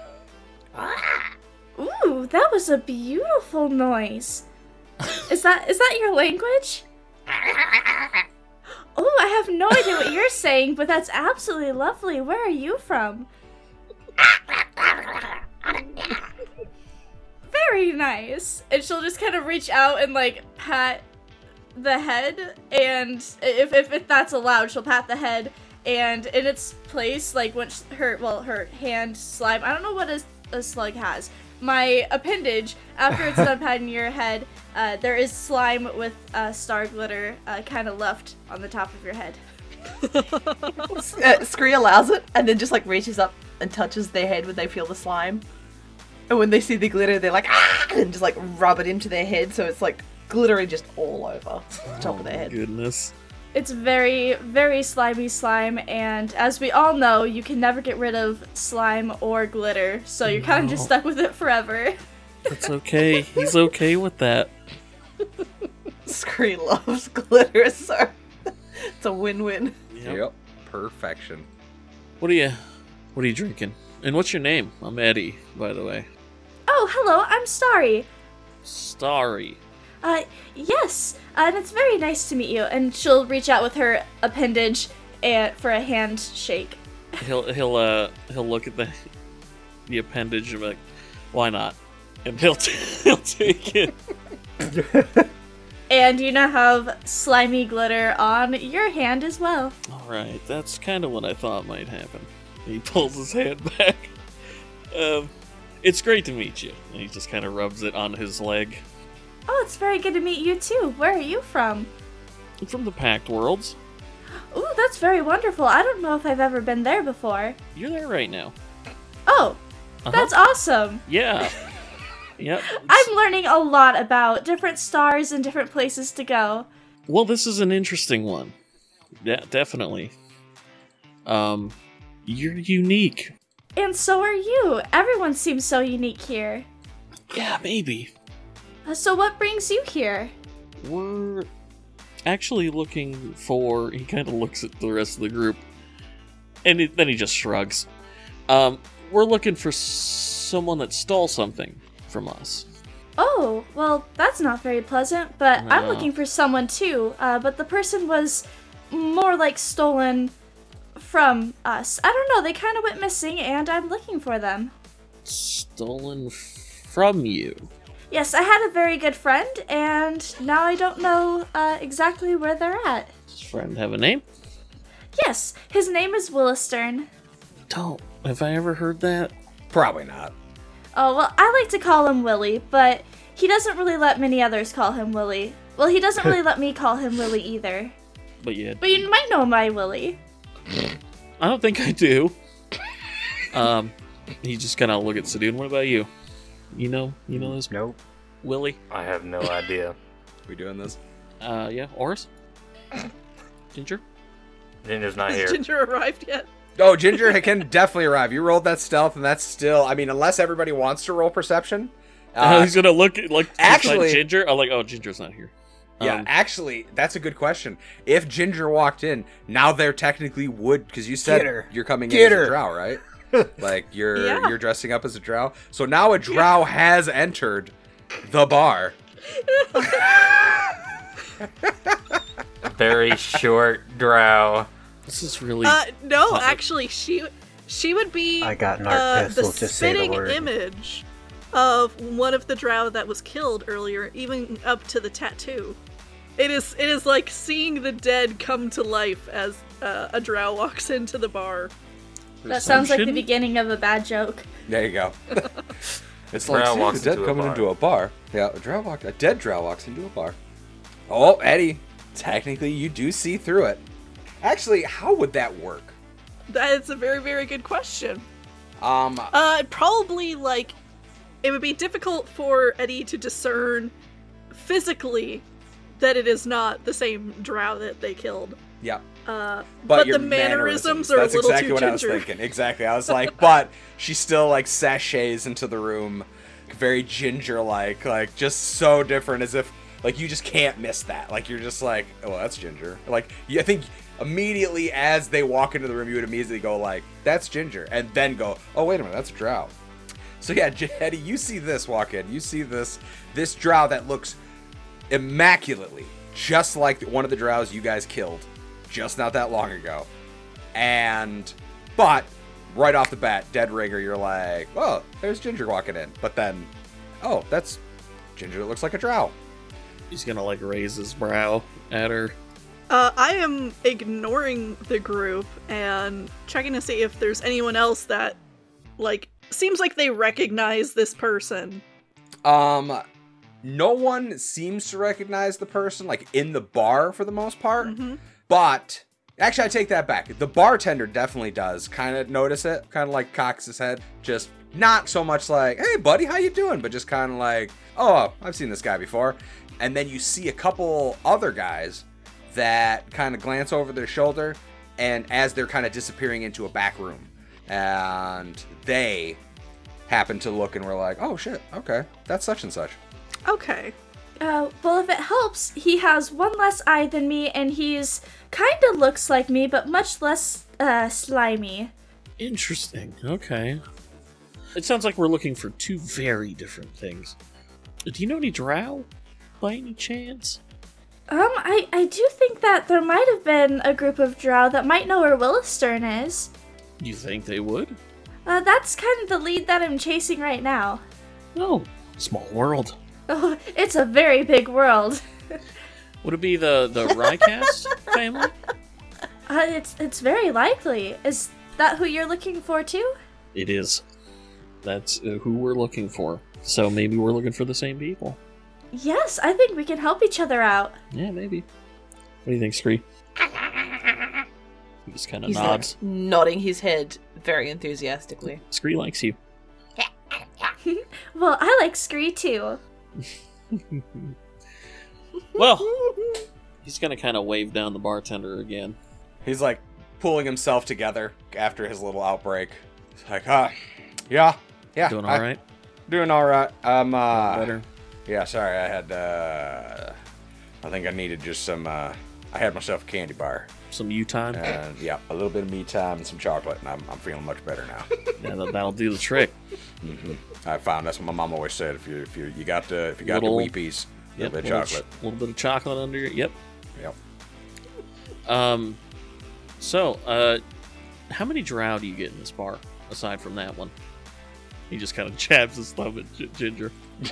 Ooh, that was a beautiful noise. Is that is that your language? Oh, I have no idea what you're saying, but that's absolutely lovely. Where are you from? Very nice. And she'll just kind of reach out and like pat the head, and if if, if that's allowed, she'll pat the head, and in its place, like when sh- her well her hand slime. I don't know what a, a slug has. My appendage, after it's done patting your head, uh, there is slime with uh, star glitter uh, kind of left on the top of your head. uh, Scree allows it and then just like reaches up and touches their head when they feel the slime. And when they see the glitter, they're like, ah! And just like rub it into their head, so it's like glittery just all over the top of their head. Goodness. It's very, very slimy slime, and as we all know, you can never get rid of slime or glitter, so you're kind of just stuck with it forever. That's okay. He's okay with that. Scree loves glitter, so it's a win-win. Yep. Yep. Perfection. What are you what are you drinking? And what's your name? I'm Eddie, by the way. Oh, hello, I'm Starry. Starry. Uh, yes, uh, and it's very nice to meet you. And she'll reach out with her appendage and for a handshake. He'll he'll uh he'll look at the the appendage and be like, why not? And he'll t- he'll take it. And you now have slimy glitter on your hand as well. All right, that's kind of what I thought might happen. He pulls his hand back. Um, it's great to meet you. And he just kind of rubs it on his leg. Oh, it's very good to meet you too. Where are you from? I'm from the Pact Worlds. Ooh, that's very wonderful. I don't know if I've ever been there before. You're there right now. Oh, Uh-huh. that's awesome. Yeah. Yep. I'm learning a lot about different stars and different places to go. Well, this is an interesting one. Yeah, definitely. Um, you're unique. And so are you. Everyone seems so unique here. Yeah, maybe. Uh, so what brings you here? We're actually looking for... He kind of looks at the rest of the group, and it, then he just shrugs. Um, we're looking for someone that stole something from us. Oh, well, that's not very pleasant, but I'm No. looking for someone too, uh, but the person was more like stolen from us. I don't know, they kind of went missing, and I'm looking for them. Stolen from you. Yes, I had a very good friend, and now I don't know uh, exactly where they're at. Does his friend have a name? Yes, his name is Willistern. Don't. Have I ever heard that? Probably not. Oh, well, I like to call him Willie, but he doesn't really let many others call him Willie. Well, he doesn't really let me call him Willie either. But yeah. But you might know my Willie. I don't think I do. Um, he just kind of look at Sadoon. What about you? You know, you know this, Nope. Willie? I have no idea. We doing this? Uh, yeah, Oris? Ginger? Ginger's not Has here. Ginger arrived yet? Oh, Ginger can definitely arrive. You rolled that stealth, and that's still. I mean, unless everybody wants to roll perception. Uh, Uh, he's gonna look at, like, actually- actually, Ginger. I'm like, oh, Ginger's not here. yeah, Um, actually, that's a good question. If Ginger walked in, now there technically would, because you said Get her. you're coming Get in as a her. drow, right? Like you're Yeah. you're dressing up as a drow. So now a drow has entered the bar. A very short drow. this is really. Uh, no, Uh, actually, she she would be I got an art uh, pistol, the just say the spitting word. image of one of the drow that was killed earlier, even up to the tattoo. It is it is like seeing the dead come to life as uh, a drow walks into the bar. That sounds like the Presumption? beginning of a bad joke. There you go. It's like Drow seeing walks the dead into a coming bar. into a bar. Yeah, a drow walk, a dead drow walks into a bar. Oh, Eddie, technically you do see through it. Actually, how would that work? That is a very very good question. Um, Uh, probably like it would be difficult for Eddie to discern physically that it is not the same drow that they killed. yeah. Uh, But, but, your the mannerisms, are That's a little exactly too what ginger. I was thinking. Exactly. I was like, but she still like sachets into the room, very ginger-like, like just so different, as if like you just can't miss that. Like you're just like, oh, that's Ginger. Like you, I think immediately as they walk into the room, you would immediately go like, that's Ginger, and then go, oh wait a minute, that's a drow. So yeah, J- Eddie, you see this walk in. You see this this drow that looks immaculately just like one of the drows you guys killed just not that long ago. And, but, right off the bat, dead ringer, you're like, oh, there's Ginger walking in. But then, oh, that's Ginger that looks like a drow. He's gonna, like, raise his brow at her. Uh, I am ignoring the group and checking to see if there's anyone else that, like, seems like they recognize this person. Um, no one seems to recognize the person, like, in the bar for the most part. Mm-hmm. But, actually, I take that back. The bartender definitely does kind of notice it, kind of like cocks his head. Just not so much like, hey, buddy, how you doing? But just kind of like, oh, I've seen this guy before. And then you see a couple other guys that kind of glance over their shoulder, and as they're kind of disappearing into a back room, and they happen to look and we're like, oh, shit, okay, that's such and such. Okay. Uh, well, if it helps, he has one less eye than me, and he's kinda looks like me, but much less, uh, slimy. Interesting. Okay. It sounds like we're looking for two very different things. Do you know any drow, by any chance? Um, I, I do think that there might have been a group of drow that might know where Willistern is. You think they would? Uh, that's kind of the lead that I'm chasing right now. No. Small world. Oh, it's a very big world. Would it be the, the Rycast family? Uh, it's it's very likely. Is that who you're looking for too? It is. That's uh, who we're looking for. So maybe we're looking for the same people. Yes, I think we can help each other out. Yeah, maybe. What do you think, Scree? He just kind of He's nods. like nodding his head very enthusiastically. Scree likes you. Well, I like Scree too. Well, he's gonna kind of wave down the bartender again. He's like pulling himself together after his little outbreak. He's like, uh, yeah, yeah. Doing I- all right? Doing all right. Um, uh, Better? yeah, sorry, I had, uh, I think I needed just some, uh, I had myself a candy bar. Some you time? And, yeah, a little bit of me time and some chocolate, and I'm, I'm feeling much better now. Yeah, that, that'll do the trick. hmm I found that's what my mom always said. If you, if you, you got the, if you got Little- the weepies, a Yep, little bit of little chocolate. ch- little bit of chocolate under your... Yep. Yep. Um, so, uh, how many drow do you get in this bar, aside from that one? He just kind of jabs his thumb at G- Ginger.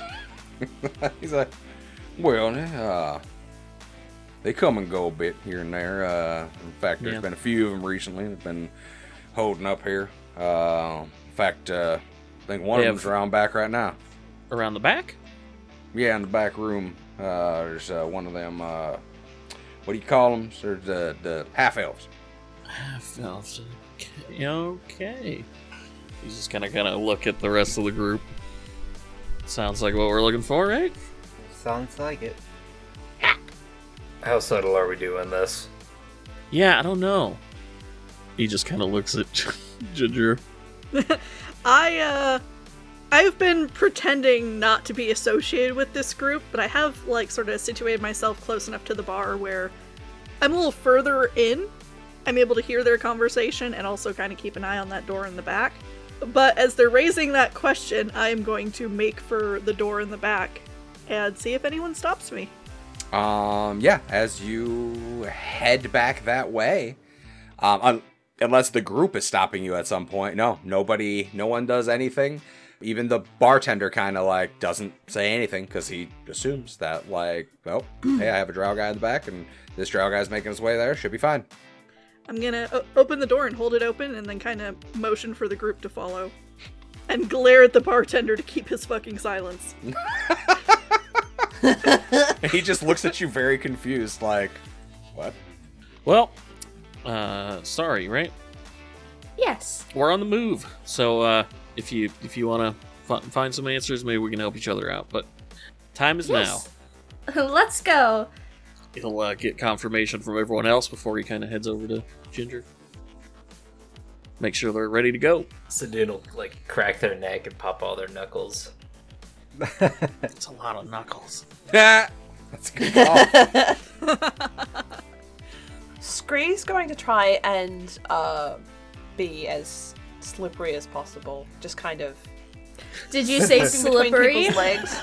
He's like, well, uh, they come and go a bit here and there. Uh, in fact, there's Yeah. been a few of them recently that've been holding up here. Uh, in fact, uh, I think one They of them's have- around back right now. Around the back? Yeah, in the back room. Uh, there's uh, one of them. Uh, what do you call them? There's the the half elves. Half elves. Okay. okay. He's just kind of kind of look at the rest of the group. Sounds like what we're looking for, right? Sounds like it. How subtle are we doing this? Yeah, I don't know. He just kind of looks at Ginger. I, uh, I've been pretending not to be associated with this group, but I have, like, sort of situated myself close enough to the bar where I'm a little further in. I'm able to hear their conversation and also kind of keep an eye on that door in the back. But as they're raising that question, I'm going to make for the door in the back and see if anyone stops me. Um, yeah, as you head back that way, um, un- unless the group is stopping you at some point, no, nobody, no one does anything. Even the bartender kind of like doesn't say anything because he assumes that like, well, hey, I have a drow guy in the back and this drow guy's making his way there, should be fine. I'm gonna o- open the door and hold it open and then kind of motion for the group to follow. And glare at the bartender to keep his fucking silence. He just looks at you very confused, like, what? Well, uh, sorry, right? Yes. We're on the move, so uh, if you if you want to f- find some answers, maybe we can help each other out. But time is Yes. Let's go. now. He'll uh, get confirmation from everyone else before he kind of heads over to Ginger. Make sure they're ready to go. Sadoon will like crack their neck and pop all their knuckles. It's a lot of knuckles. That's a good call. Scree's going to try and uh, be as slippery as possible. Just kind of Did you say slipping between slippery? people's legs.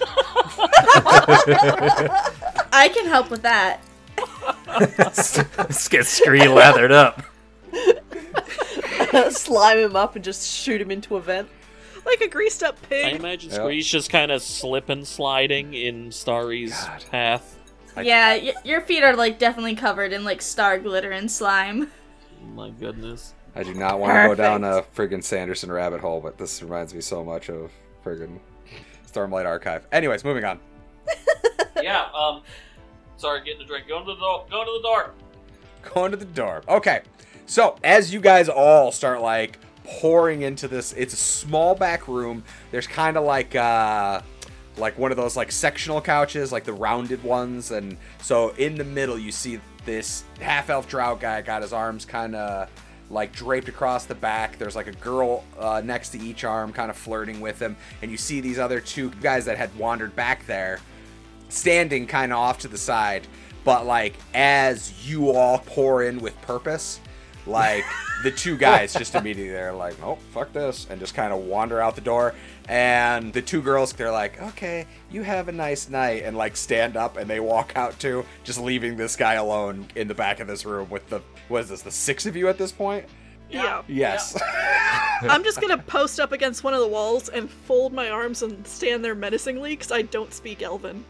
I can help with that. Let's get Scree lathered up. Slime him up and just shoot him into a vent. Like a greased up I pig. imagine Yep. Scree's just kind of slipping, sliding in Starry's God. path. I- Yeah, y- your feet are like definitely covered in like star glitter and slime. My goodness. I do not want to go down a Perfect. friggin' Sanderson rabbit hole, but this reminds me so much of friggin' Stormlight Archive. Anyways, moving on. Yeah, um, sorry, getting a drink. Going to the door. Going to the door. Going to the door. Okay. So, as you guys all start, like, pouring into this, it's a small back room. There's kind of like, uh, like one of those, like, sectional couches, like the rounded ones. And so, in the middle, you see this half-elf drow guy got his arms kind of, like, draped across the back. There's, like, a girl uh, next to each arm kind of flirting with him. And you see these other two guys that had wandered back there standing kind of off to the side. But, like, as you all pour in with purpose, like the two guys just immediately they're like, nope, fuck this, and just kind of wander out the door. And the two girls, they're like, okay, you have a nice night, and like stand up and they walk out too, just leaving this guy alone in the back of this room with the, what is this, the six of you at this point? Yeah. Yes. I'm just gonna post up against one of the walls and fold my arms and stand there menacingly because I don't speak Elven.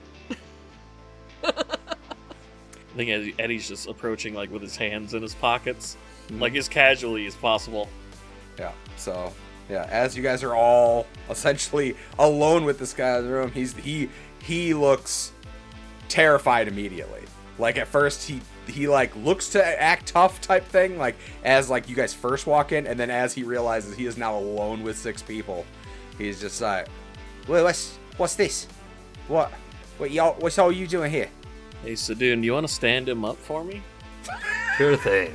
I think Eddie, Eddie's just approaching like with his hands in his pockets, mm. like as casually as possible. Yeah. So yeah, as you guys are all essentially alone with this guy in the room, he's he he looks terrified immediately. Like at first he he like looks to act tough type thing, like as like you guys first walk in, and then as he realizes he is now alone with six people, he's just like, well, what's what's this? What what y'all what's all you doing here? Hey, Sadoon, do you want to stand him up for me? Sure thing.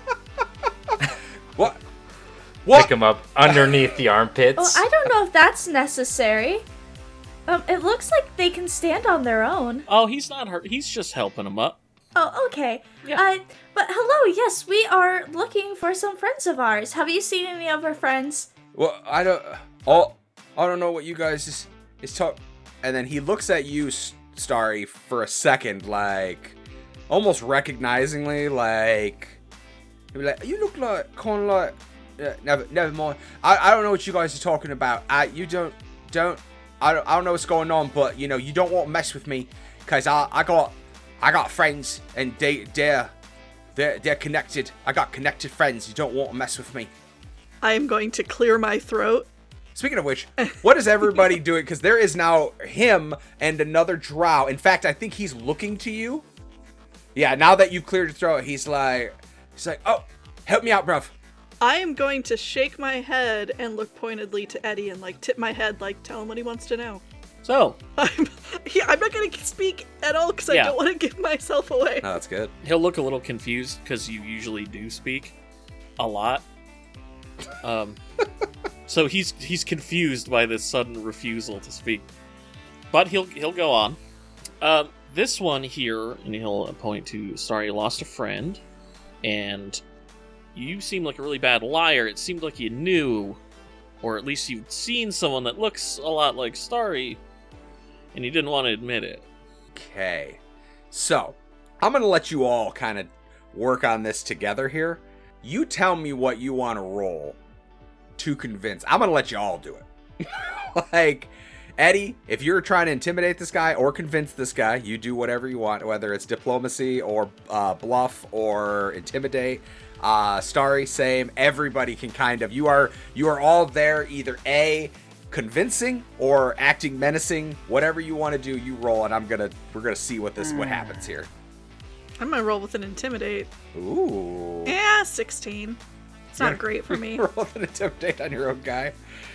What? What? Pick him up underneath the armpits. Well, I don't know if that's necessary. Um, it looks like they can stand on their own. Oh, he's not hurt. He's just helping him up. Oh, okay. Yeah. Uh, but hello, yes, we are looking for some friends of ours. Have you seen any of our friends? Well, I don't. Oh, I don't know what you guys is is talk. And then he looks at you, Starry, for a second, like almost recognizingly, like he'll be like, "You look like kind of like." Uh, never, never mind. I, I don't know what you guys are talking about. I you don't don't. I don't, I don't know what's going on, but you know you don't want to mess with me, cause I I got I got friends and they they're they're they're connected. I got connected friends. You don't want to mess with me. I am going to clear my throat. Speaking of which, what is everybody doing? Because there is now him and another drow. In fact, I think he's looking to you. Yeah, now that you've cleared your throat, he's like, he's like, oh, help me out, bruv. I am going to shake my head and look pointedly to Eddie and like tip my head, like tell him what he wants to know. So I'm, yeah, I'm not going to speak at all because Yeah. I don't want to give myself away. No, that's good. he'll look a little confused because you usually do speak a lot. Um, so he's he's confused by this sudden refusal to speak, but he'll he'll go on. Um, this one here, and he'll point to, sorry, you lost a friend, and you seem like a really bad liar. It seemed like you knew, or at least you'd seen someone that looks a lot like Starry, and you didn't want to admit it. Okay. So, I'm going to let you all kind of work on this together here. You tell me what you want to roll to convince. I'm going to let you all do it. Like, Eddie, if you're trying to intimidate this guy or convince this guy, you do whatever you want, whether it's diplomacy or uh, bluff or intimidate. Uh, Starry, same. Everybody can kind of. You are you are all there, either A, convincing or acting menacing. Whatever you want to do, you roll, and I'm gonna we're gonna see what this what happens here. I'm going to roll with an intimidate. Ooh. Yeah, sixteen. It's not Yeah. great for me. Roll with an intimidate on your own guy.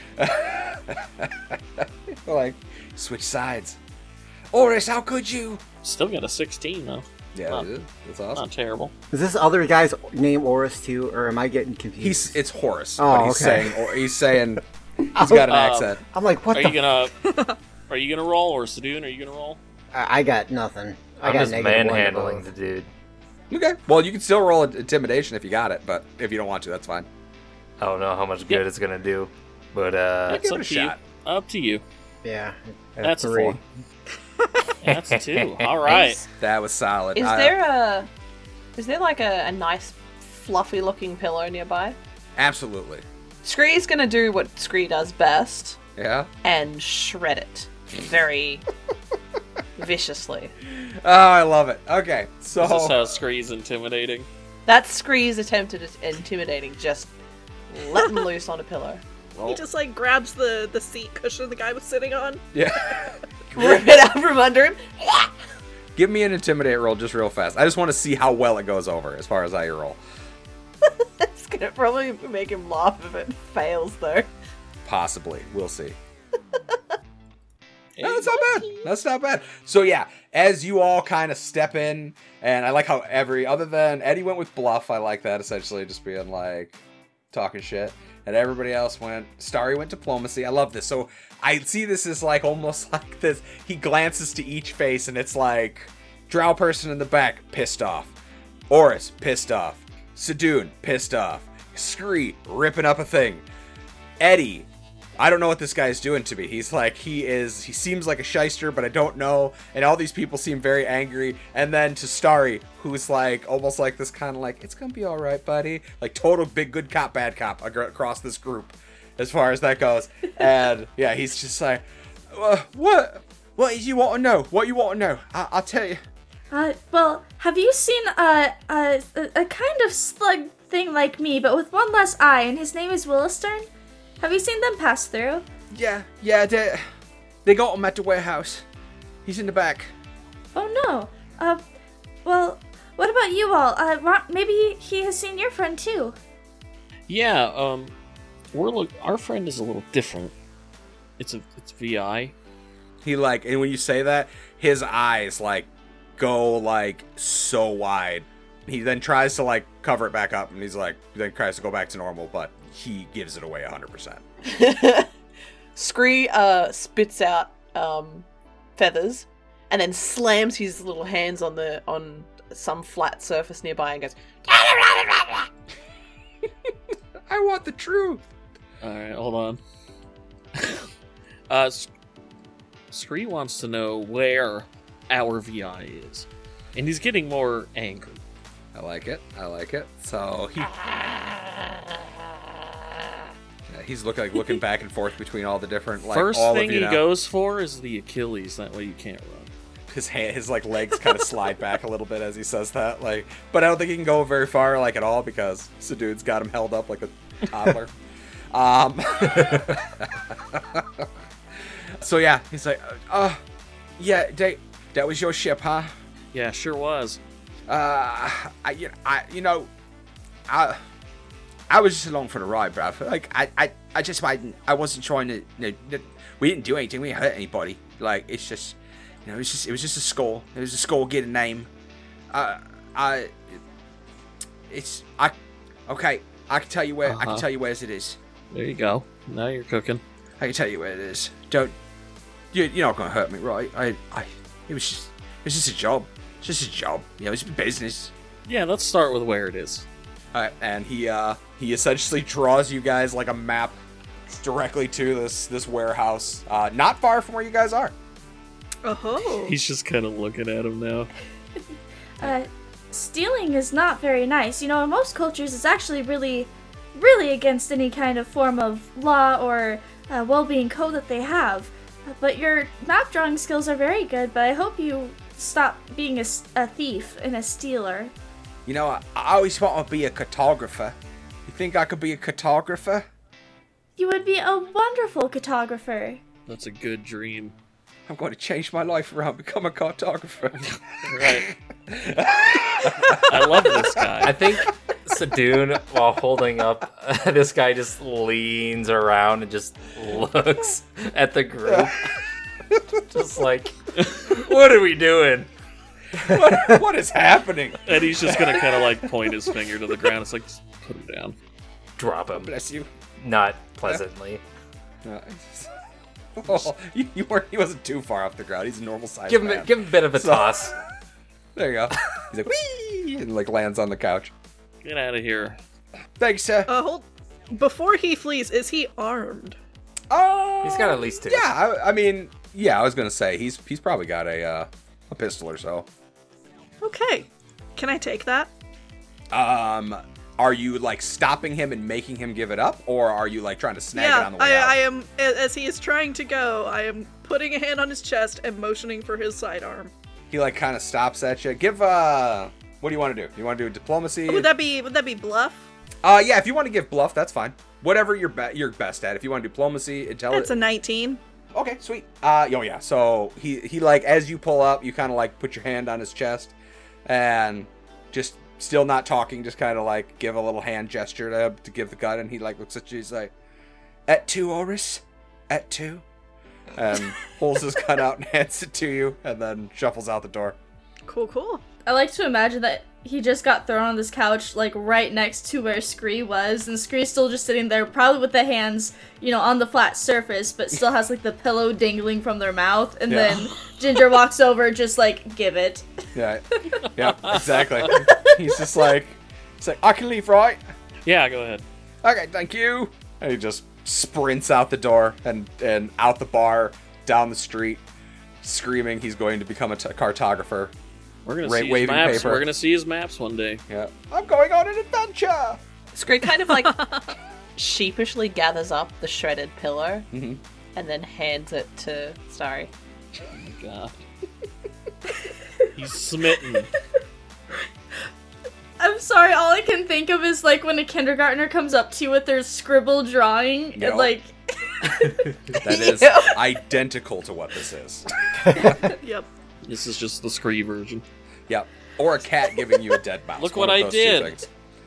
Like, switch sides. Oris, how could you? Still got a sixteen though. Yeah, Not- it is. That's awesome. Not terrible. Is this other guy's name Oris too, or am I getting confused? He's it's Horace, Oh, but he's okay. saying or he's saying he's got an Um, accent. I'm like, what Are the? you gonna Are you gonna roll, or Sadoon? Are you gonna roll? I I got nothing. I I'm got just negative one manhandling above. the dude. Okay. Well, you can still roll intimidation if you got it, but if you don't want to, that's fine. I don't know how much good Yep. it's gonna do, but uh, It's give up it a to shot. you. Up to you. Yeah, That's a three. four. That's a two. All right. Is, That was solid. is I- there a is there like a, a nice fluffy looking pillow nearby? Absolutely. Scree's gonna do what Scree does best Yeah. and shred it very viciously. Oh, I love it. Okay, so Is this how Scree's intimidating? That's Scree's attempt at intimidating, just letting loose on a pillow. He just like grabs the, the seat cushion the guy was sitting on. yeah. Rip it out from under him. Give me an intimidate roll just real fast. I just want to see how well it goes over as far as how you roll. It's gonna probably make him laugh if it fails, though. Possibly. We'll see. Hey, No, that's not bad. That's not bad. So yeah, as you all kind of step in, and I like how every other than Eddie went with bluff. I like that, essentially just being like talking shit, and everybody else went. Starry went diplomacy. I love this. So I see this as like almost like this. He glances to each face, and it's like drow person in the back pissed off, Oris pissed off, Sadoon, pissed off. Scree, ripping up a thing. Eddie, I don't know what this guy is doing to me. He's like, he is, he seems like a shyster, but I don't know. And all these people seem very angry. And then to Starry, who's like, almost like this kind of like, it's gonna be all right, buddy. Like total big good cop, bad cop ag- across this group, as far as that goes. And yeah, he's just like, uh, what? What is you want to know? What you want to know? I- I'll tell you. Uh, well, have you seen uh, a, a, a kind of slug thing like me, but with one less eye, and his name is Willistern? Have you seen them pass through? Yeah, yeah, they, they got him at the warehouse. He's in the back. Oh no. Uh, well, what about you all? Uh, Ron, maybe he has seen your friend too. Yeah, um, we're look. Our friend is a little different. It's a it's V I. He like, and when you say that, his eyes like go like so wide. He then tries to like cover it back up, and he's like, then tries to go back to normal, but he gives it away one hundred percent. Scree uh, spits out um, feathers, and then slams his little hands on the on some flat surface nearby, and goes, I want the truth. All right, hold on. uh, S- Scree wants to know where our V I is, and he's getting more angry. I like it. I like it. So he, yeah, he's looking like looking back and forth between all the different like First all thing of you he now. goes for is the Achilles. That way you can't run. His hand, his like legs kind of slide back a little bit as he says that. Like, but I don't think he can go very far like at all because Sadoon's got him held up like a toddler. um. So yeah, he's like, uh, yeah, that that was your ship, huh? Yeah, sure was. Uh, I, you, I, you know, I, I was just along for the ride, bruv. Like, I, I, I just, I, I wasn't trying to, you know, we didn't do anything, we didn't hurt anybody. Like, it's just, you know, it's just, it was just a score. It was a score, get a name. Uh, I, it's, I, okay, I can tell you where, I Uh-huh. can tell you where it is. There you go. Now you're cooking. I can tell you where it is. Don't, you, you're not gonna hurt me, right? I, I, it was just, it was just a job. It's just a job. You know, it's business. Yeah, let's start with where it is. Alright, and he uh he essentially draws you guys like a map directly to this this warehouse, uh, not far from where you guys are. Oh. He's just kind of looking at him now. Uh, stealing is not very nice. You know, in most cultures, it's actually really, really against any kind of form of law or uh, well-being code that they have. Uh, But your map drawing skills are very good, but I hope you stop being a, s- a thief and a stealer. You know, I, I always want to be a cartographer. You think I could be a cartographer? You would be a wonderful cartographer. That's a good dream. I'm going to change my life around, become a cartographer. Right. I love this guy. I think Sadoon, while holding up, uh, this guy just leans around and just looks at the group. Just like, what are we doing? what, what is happening? And he's just gonna kind of like point his finger to the ground. It's like, just put him down. Drop him. Bless you. Not pleasantly. No, it's- oh, you, you weren't. He wasn't too far off the ground. He's a normal size Give him, man. give him a bit of a So- toss. There you go. He's like, wee, and like lands on the couch. Get out of here. Thanks, sir. Uh, hold. Before he flees, is he armed? Oh, He's got at least two. Yeah, I, I mean, yeah, I was gonna say he's he's probably got a uh, a pistol or so. Okay. Can I take that? Um, are you like stopping him and making him give it up, or are you like trying to snag it yeah, on the way I, out? I am. a- As he is trying to go, I am putting a hand on his chest and motioning for his sidearm. He like kind of stops at you. Give uh, what do you want to do? You want to do diplomacy? Would that be? Would that be bluff? Uh, yeah, if you want to give bluff, that's fine. Whatever you're be- you're best at. If you want to diplomacy, That's intelligence. a nineteen. Okay, sweet. Uh, oh yeah. So he he like as you pull up, you kind of like put your hand on his chest, and just still not talking, just kind of like give a little hand gesture to to give the gun, and he like looks at you, he's like, "At two, Oris, at two," and pulls his gun out and hands it to you, and then shuffles out the door. Cool, cool. I like to imagine that he just got thrown on this couch, like, right next to where Scree was, and Scree's still just sitting there, probably with the hands, you know, on the flat surface, but still has, like, the pillow dangling from their mouth, and Yeah. then Ginger walks over, just like, give it. Yeah, yeah, exactly. He's just like, Say, I can leave, right? Yeah, go ahead. Okay, thank you. And he just sprints out the door and, and out the bar, down the street, screaming he's going to become a t- cartographer. We're gonna Ra- see his waving maps. paper. We're gonna see his maps one day. Yeah. I'm going on an adventure! Screed kind of like sheepishly gathers up the shredded pillow Mhm. and then hands it to Starry. Oh my god. He's smitten. I'm sorry, all I can think of is like when a kindergartner comes up to you with their scribble drawing Yep. and like That is Yeah. identical to what this is. Yep. This is just the Scree version. Yep. Or a cat giving you a dead mouse. Look One what of I those two did. things.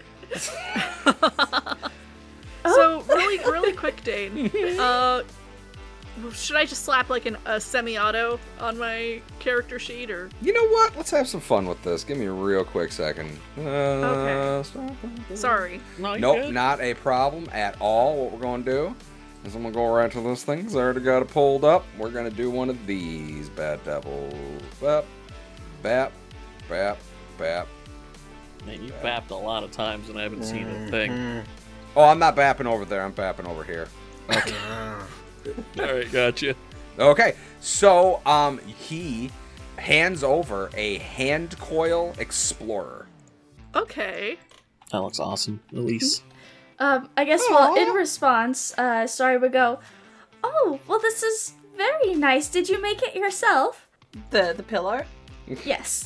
So really, really quick, Dane. Uh, should I just slap like an, a semi-auto on my character sheet, or You know what? Let's have some fun with this. Give me a real quick second. Uh, Okay. sorry? No, you Nope, good. not a problem at all. What we're going to do is I'm going to go right to this thing. 'Cause I already got it pulled up. We're going to do one of these bad devils. Bap, bap, bap, bap. Man, you've bapped a lot of times and I haven't seen a thing. Oh, I'm not bapping over there. I'm bapping over here. Alright, gotcha. Okay, so um, he hands over a hand coil explorer. Okay. That looks awesome, Elise. um I guess well in response, uh Starry would go, "Oh, well this is very nice. Did you make it yourself?" The the pillow, Yes.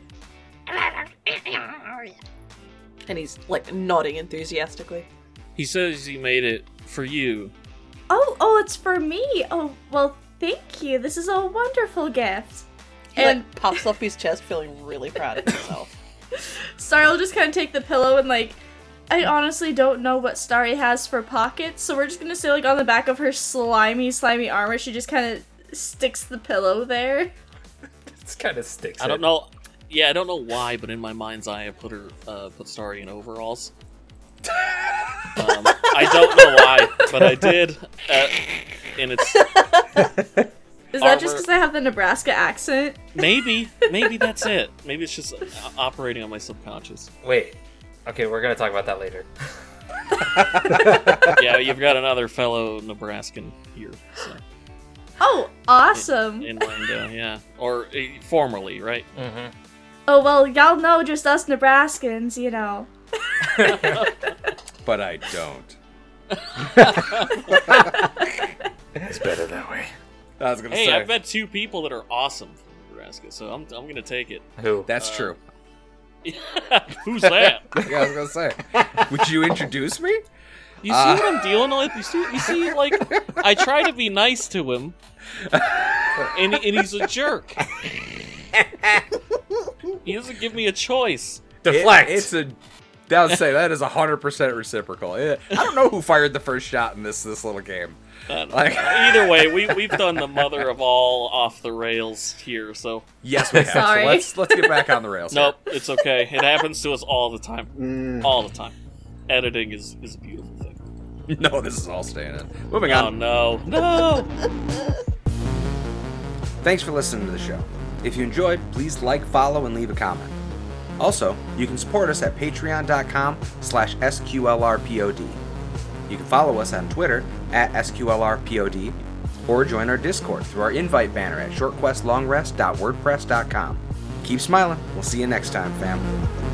and he's like nodding enthusiastically. He says he made it for you. Oh, oh, it's for me. Oh, well, thank you. This is a wonderful gift. He And like puffs up his chest, feeling really proud of himself. Starry will just kind of take the pillow and like, I honestly don't know what Starry has for pockets, so we're just gonna say like on the back of her slimy, slimy armor, she just kind of sticks the pillow there. It's kind of sticks. I don't it. know. Yeah, I don't know why, but in my mind's eye, I put her, uh, put Starry in overalls. um, I don't know why, but I did. Uh, and it's Is that just Armor- because I have the Nebraska accent? maybe, maybe that's it. Maybe it's just uh, operating on my subconscious. Wait. Okay, we're gonna talk about that later. Yeah, you've got another fellow Nebraskan here. So. Oh, awesome. In Lando, yeah. Or uh, formerly, right? Mm-hmm. Oh, well, y'all know just us Nebraskans, you know. But I don't. It's better that way. I was gonna Hey, say. I've met two people that are awesome from Nebraska, so I'm, I'm gonna take it. Who? That's Uh, true. Who's that? Yeah, I was gonna say. Would you introduce me? You see Uh. what I'm dealing with? You see, you see, like, I try to be nice to him, and, and he's a jerk. He doesn't give me a choice. Deflect. It- it's a. I would say that is a hundred percent reciprocal. It- I don't know who fired the first shot in this this little game. Uh, Like- Either way, we we've done the mother of all off the rails here, so Yes, we have. Sorry. So let's let's get back on the rails. nope, it's okay. It happens to us all the time, Mm. all the time. Editing is is a beautiful thing. Here. No, this is all staying in. Moving Oh on. no, no. Thanks for listening to the show. If you enjoyed, please like, follow, and leave a comment. Also, you can support us at patreon.com slash SQLRPOD. You can follow us on Twitter at SQLRPOD, or join our Discord through our invite banner at shortquestlongrest dot wordpress dot com. Keep smiling. We'll see you next time, fam.